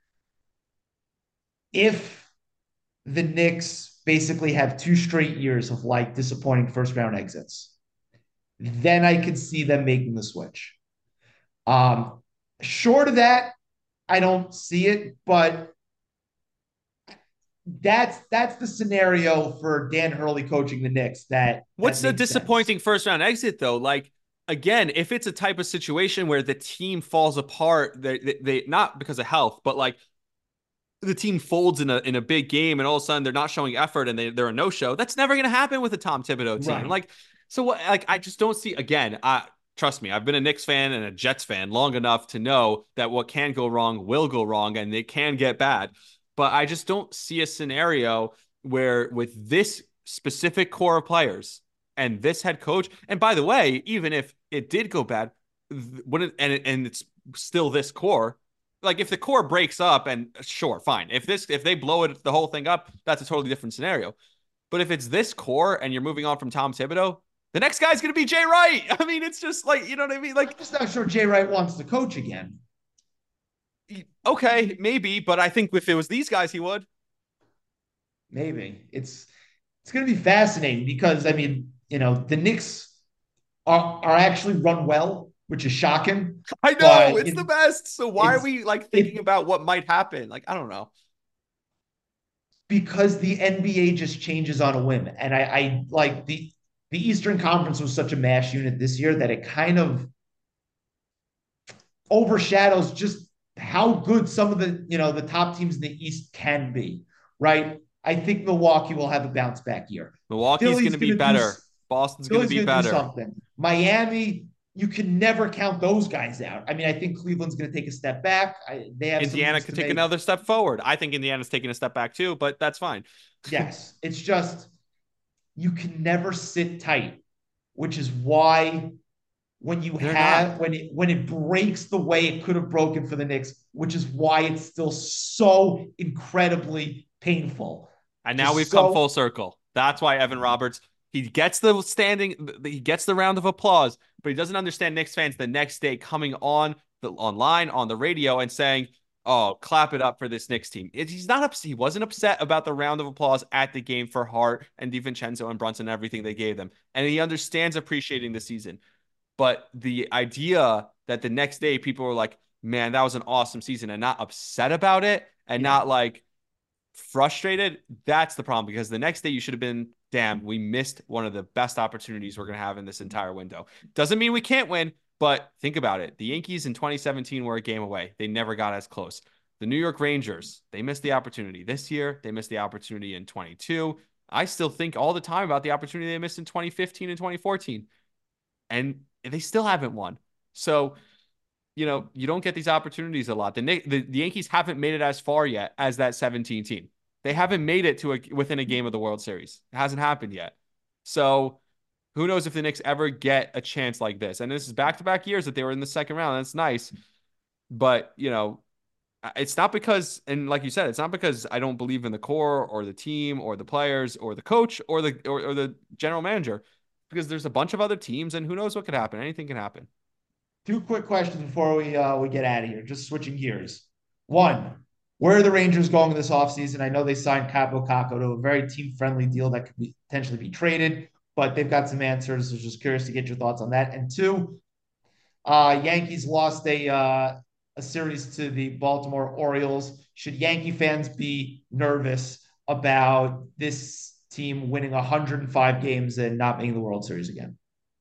if the Knicks basically have two straight years of like disappointing first round exits, then I could see them making the switch. Um, short of that, I don't see it, but that's that's the scenario for Dan Hurley coaching the Knicks. That What's that the makes disappointing sense. first round exit though? Like again, if it's a type of situation where the team falls apart, they, they, they not because of health, but like the team folds in a in a big game and all of a sudden they're not showing effort and they, they're a no-show. That's never going to happen with a Tom Thibodeau team. Right. Like, so what, like, I just don't see, again, I trust me, I've been a Knicks fan and a Jets fan long enough to know that what can go wrong will go wrong and they can get bad. But I just don't see a scenario where with this specific core of players and this head coach, and by the way, even if it did go bad, when it, and, it, and it's still this core, like if the core breaks up and sure, fine. If this, if they blow it, the whole thing up, that's a totally different scenario. But if it's this core and you're moving on from Tom Thibodeau, the next guy's going to be Jay Wright. I mean, it's just like, you know what I mean? Like, I'm just not sure Jay Wright wants to coach again. okay, maybe, but I think if it was these guys, he would. Maybe it's it's going to be fascinating because I mean, you know, the Knicks are are actually run well, which is shocking. I know But it's it- the best. So why are it's- we like thinking it- about what might happen? Like, I don't know. because the N B A just changes on a whim. And I, I like the the Eastern Conference was such a mash unit this year that it kind of overshadows just how good some of the, you know, the top teams in the East can be, right? I think Milwaukee will have a bounce back year. Milwaukee's going to be better. Do, Boston's going to be better. Do something. Miami, you can never count those guys out. I mean, I think Cleveland's going to take a step back. I, they have Indiana could take make. another step forward. I think Indiana's taking a step back too, but that's fine. Yes, it's just you can never sit tight, which is why when you They're have not. when it when it breaks the way it could have broken for the Knicks, which is why it's still so incredibly painful. And now just we've so, come full circle. That's why Evan Roberts, he gets the standing, he gets the round of applause, but he doesn't understand Knicks fans the next day coming on the online on the radio and saying, "Oh, clap it up for this Knicks team." It, he's not upset. He wasn't upset about the round of applause at the game for Hart and DiVincenzo and Brunson and everything they gave them, and he understands appreciating the season. But the idea that the next day people were like, "Man, that was an awesome season," and not upset about it and yeah. not like frustrated, that's the problem, because the next day you should have been, damn, we missed one of the best opportunities we're going to have in this entire window. Doesn't mean we can't win, but think about it. The Yankees in twenty seventeen were a game away. They never got as close. The New York Rangers, they missed the opportunity this year. They missed the opportunity in twenty-two. I still think all the time about the opportunity they missed in twenty fifteen and twenty fourteen. And they still haven't won. So, you know, you don't get these opportunities a lot. The, the the Yankees haven't made it as far yet as that seventeen team. They haven't made it to a, within a game of the World Series. It hasn't happened yet. So who knows if the Knicks ever get a chance like this. And this is back-to-back years that they were in the second round. That's nice. But, you know, it's not because, and like you said, it's not because I don't believe in the core or the team or the players or the coach or the or, or the general manager, because there's a bunch of other teams and who knows what could happen. Anything can happen. Two quick questions before we uh, we get out of here. Just switching gears. One, where are the Rangers going this offseason? I know they signed Kaapo Kakko to a very team-friendly deal that could be, potentially be traded, but they've got some answers. So just curious to get your thoughts on that. And two, uh, Yankees lost a uh, a series to the Baltimore Orioles. Should Yankee fans be nervous about this team winning one hundred five games and not making the World Series again?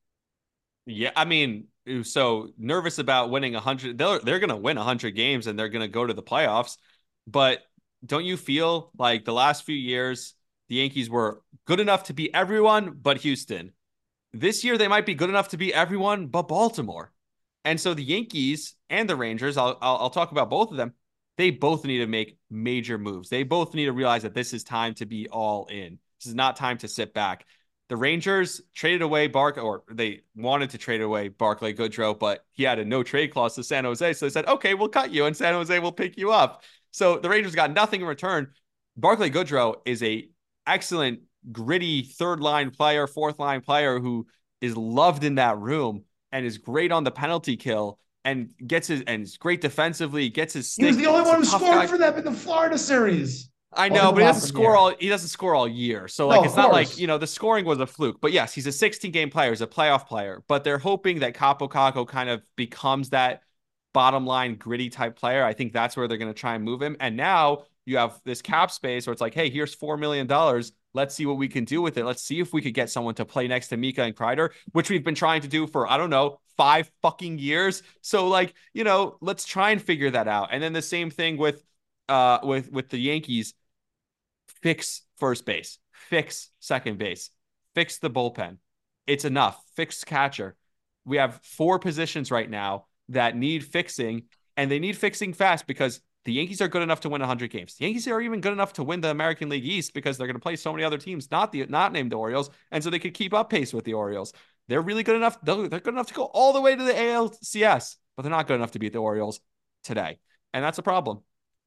Yeah, I mean, so nervous about winning one hundred. They're, they're going to win one hundred games and they're going to go to the playoffs. But don't you feel like the last few years, the Yankees were good enough to beat everyone but Houston? This year, they might be good enough to beat everyone but Baltimore. And so the Yankees and the Rangers, I'll, I'll, I'll talk about both of them, they both need to make major moves. They both need to realize that this is time to be all in. This is not time to sit back. The Rangers traded away Bark, or they wanted to trade away Barclay Goodrow, but he had a no trade clause to San Jose. So they said, okay, we'll cut you and San Jose will pick you up. So the Rangers got nothing in return. Barclay Goodrow is a excellent, gritty third line player, fourth line player who is loved in that room and is great on the penalty kill and gets his, and is great defensively, gets his stick. He was the only one who scored guy. for them in the Florida series. I know, but he doesn't score year. all. He doesn't score all year, so like no, it's not like, you know, the scoring was a fluke. But yes, he's a sixteen game player, he's a playoff player. But they're hoping that Kaapo Kakko kind of becomes that bottom line gritty type player. I think that's where they're going to try and move him. And now you have this cap space where it's like, hey, here's four million dollars. Let's see what we can do with it. Let's see if we could get someone to play next to Mika and Kreider, which we've been trying to do for, I don't know, five fucking years. So like, you know, let's try and figure that out. And then the same thing with, uh, with with the Yankees. Fix first base, fix second base, fix the bullpen. It's enough. Fix catcher. We have four positions right now that need fixing, and they need fixing fast because the Yankees are good enough to win one hundred games. The Yankees are even good enough to win the American League East because they're going to play so many other teams, not the not named the Orioles, and so they could keep up pace with the Orioles. They're really good enough. They're, they're good enough to go all the way to the A L C S, but they're not good enough to beat the Orioles today, and that's a problem.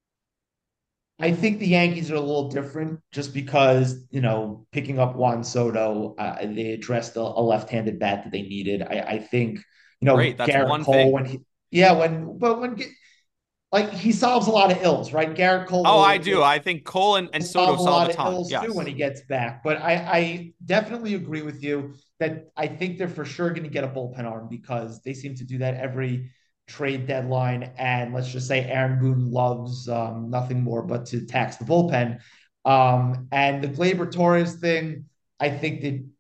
I think the Yankees are a little different just because, you know, picking up Juan Soto, uh, they addressed a, a left-handed bat that they needed. I, I think, you know, Great, that's Garrett one Cole, thing. when he, yeah, when, but when, like, he solves a lot of ills, right? Garrett Cole. Oh, I do. I think Cole and, and Soto solve a lot of ills yes. too when he gets back. But I, I definitely agree with you that I think they're for sure going to get a bullpen arm because they seem to do that every trade deadline, and let's just say Aaron Boone loves um, nothing more but to tax the bullpen. Um, and the Gleyber Torres thing, I think that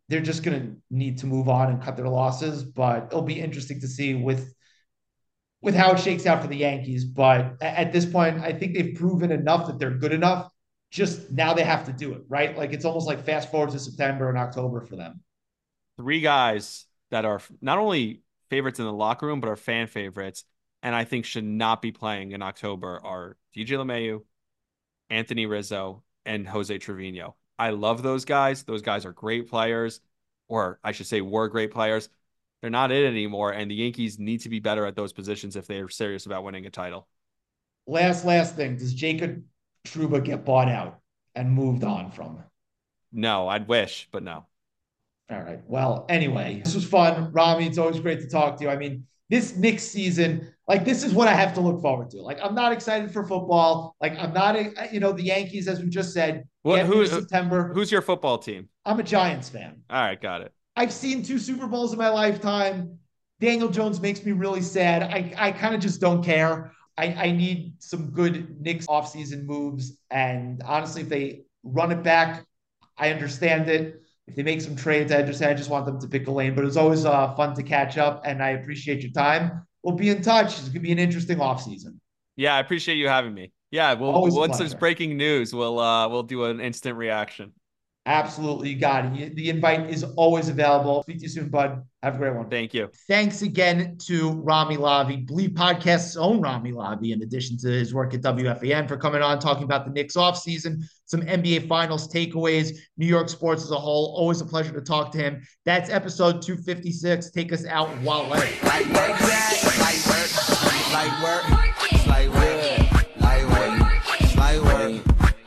they're just going to need to move on and cut their losses. But it'll be interesting to see with with how it shakes out for the Yankees. But at this point, I think they've proven enough that they're good enough. Just now they have to do it, right? Like it's almost like fast forward to September and October for them. Three guys that are not only favorites in the locker room, but are fan favorites, and I think should not be playing in October are D J LeMahieu, Anthony Rizzo, and Jose Trevino. I love those guys. Those guys are great players, or I should say were great players. They're not in it anymore, and the Yankees need to be better at those positions if they are serious about winning a title. Last, last thing. Does Jacob Trouba get bought out and moved on from? No, I'd wish, but no. All right. Well, anyway, this was fun. Rami, it's always great to talk to you. I mean, this Knicks season, like this is what I have to look forward to. Like I'm not excited for football. Like I'm not, you know, the Yankees, as we just said, what, who, September. Who's your football team? I'm a Giants fan. All right, got it. I've seen two Super Bowls in my lifetime. Daniel Jones makes me really sad. I, I kind of just don't care. I, I need some good Knicks offseason moves. And honestly, if they run it back, I understand it. If they make some trades, I just I just want them to pick a lane. But it's always uh, fun to catch up, and I appreciate your time. We'll be in touch. It's going to be an interesting offseason. Yeah, I appreciate you having me. Yeah, we'll Always once there's breaking news, we'll uh we'll do an instant reaction. Absolutely. You got it. The invite is always available. Speak to you soon, bud. Have a great one. Thank you. Thanks again to Rami Lavi, Bleav Podcast's own Rami Lavi, in addition to his work at W F A N, for coming on, talking about the Knicks offseason, some N B A Finals takeaways, New York sports as a whole. Always a pleasure to talk to him. That's episode two fifty-six. Take us out, Wale. Light work, light work, light work, light work, light work, light work.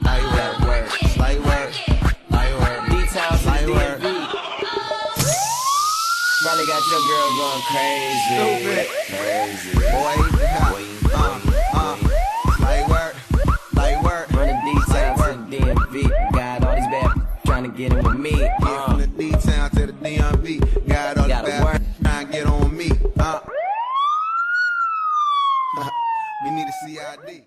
Probably got your girl going crazy. Stupid. Crazy. Boy, uh, uh, light work, light work. Running D-Town to the D M V. Got all these bad trying to get in with me. Uh. From the D-Town to the D M V. Got all these bad trying to get on me. Uh. We need a C I D.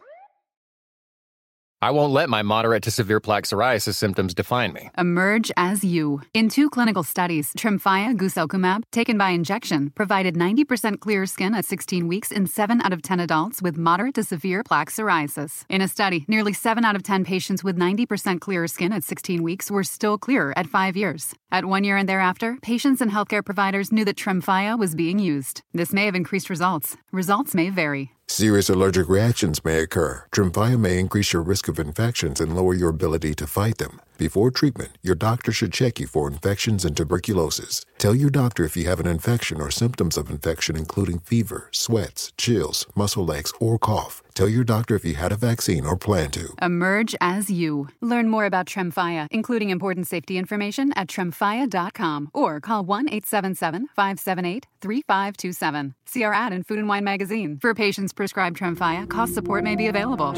I won't let my moderate to severe plaque psoriasis symptoms define me. Emerge as you. In two clinical studies, Tremfya guselkumab, taken by injection, provided ninety percent clearer skin at sixteen weeks in seven out of ten adults with moderate to severe plaque psoriasis. In a study, nearly seven out of ten patients with ninety percent clearer skin at sixteen weeks were still clearer at five years. At one year and thereafter, patients and healthcare providers knew that Tremfya was being used. This may have increased results. Results may vary. Serious allergic reactions may occur. Tremfya may increase your risk of infections and lower your ability to fight them. Before treatment, your doctor should check you for infections and tuberculosis. Tell your doctor if you have an infection or symptoms of infection, including fever, sweats, chills, muscle aches, or cough. Tell your doctor if you had a vaccine or plan to. Emerge as you. Learn more about Tremfya, including important safety information, at tremfya dot com or call one eight seven seven, five seven eight, three five two seven. See our ad in Food and Wine magazine. For patients prescribed Tremfya, cost support may be available.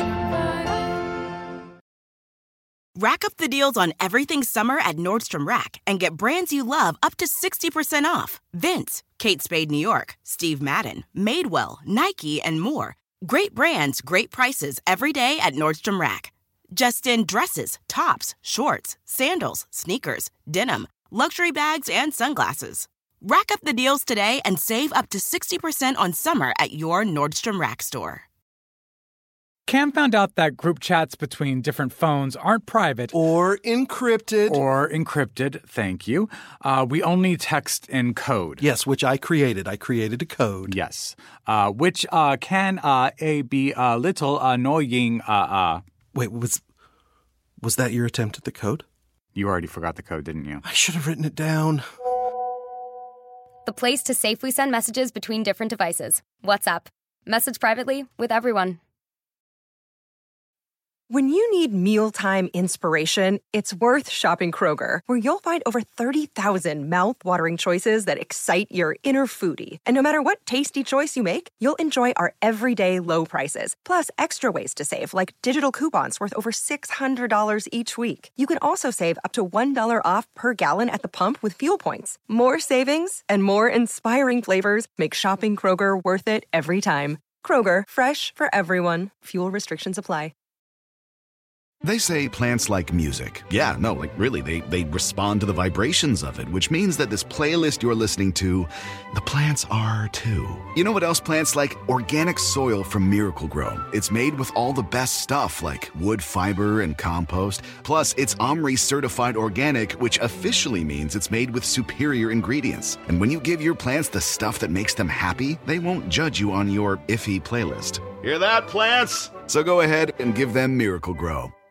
Rack up the deals on everything summer at Nordstrom Rack and get brands you love up to sixty percent off. Vince, Kate Spade New York, Steve Madden, Madewell, Nike, and more. Great brands, great prices every day at Nordstrom Rack. Just in dresses, tops, shorts, sandals, sneakers, denim, luxury bags, and sunglasses. Rack up the deals today and save up to sixty percent on summer at your Nordstrom Rack store. Cam found out that group chats between different phones aren't private. Or encrypted. Or encrypted, thank you. Uh, we only text in code. Yes, which I created. I created a code. Yes. Uh, which uh, can uh, a be a little annoying. Uh, uh. Wait, was, was that your attempt at the code? You already forgot the code, didn't you? I should have written it down. The place to safely send messages between different devices. WhatsApp. Message privately with everyone. When you need mealtime inspiration, it's worth shopping Kroger, where you'll find over thirty thousand mouth-watering choices that excite your inner foodie. And no matter what tasty choice you make, you'll enjoy our everyday low prices, plus extra ways to save, like digital coupons worth over six hundred dollars each week. You can also save up to one dollar off per gallon at the pump with fuel points. More savings and more inspiring flavors make shopping Kroger worth it every time. Kroger, fresh for everyone. Fuel restrictions apply. They say plants like music. Yeah, no, like really, they, they respond to the vibrations of it, which means that this playlist you're listening to, the plants are too. You know what else plants like? Organic soil from Miracle Grow. It's made with all the best stuff like wood fiber and compost. Plus, it's OMRI certified organic, which officially means it's made with superior ingredients. And when you give your plants the stuff that makes them happy, they won't judge you on your iffy playlist. Hear that, plants? So go ahead and give them Miracle Grow.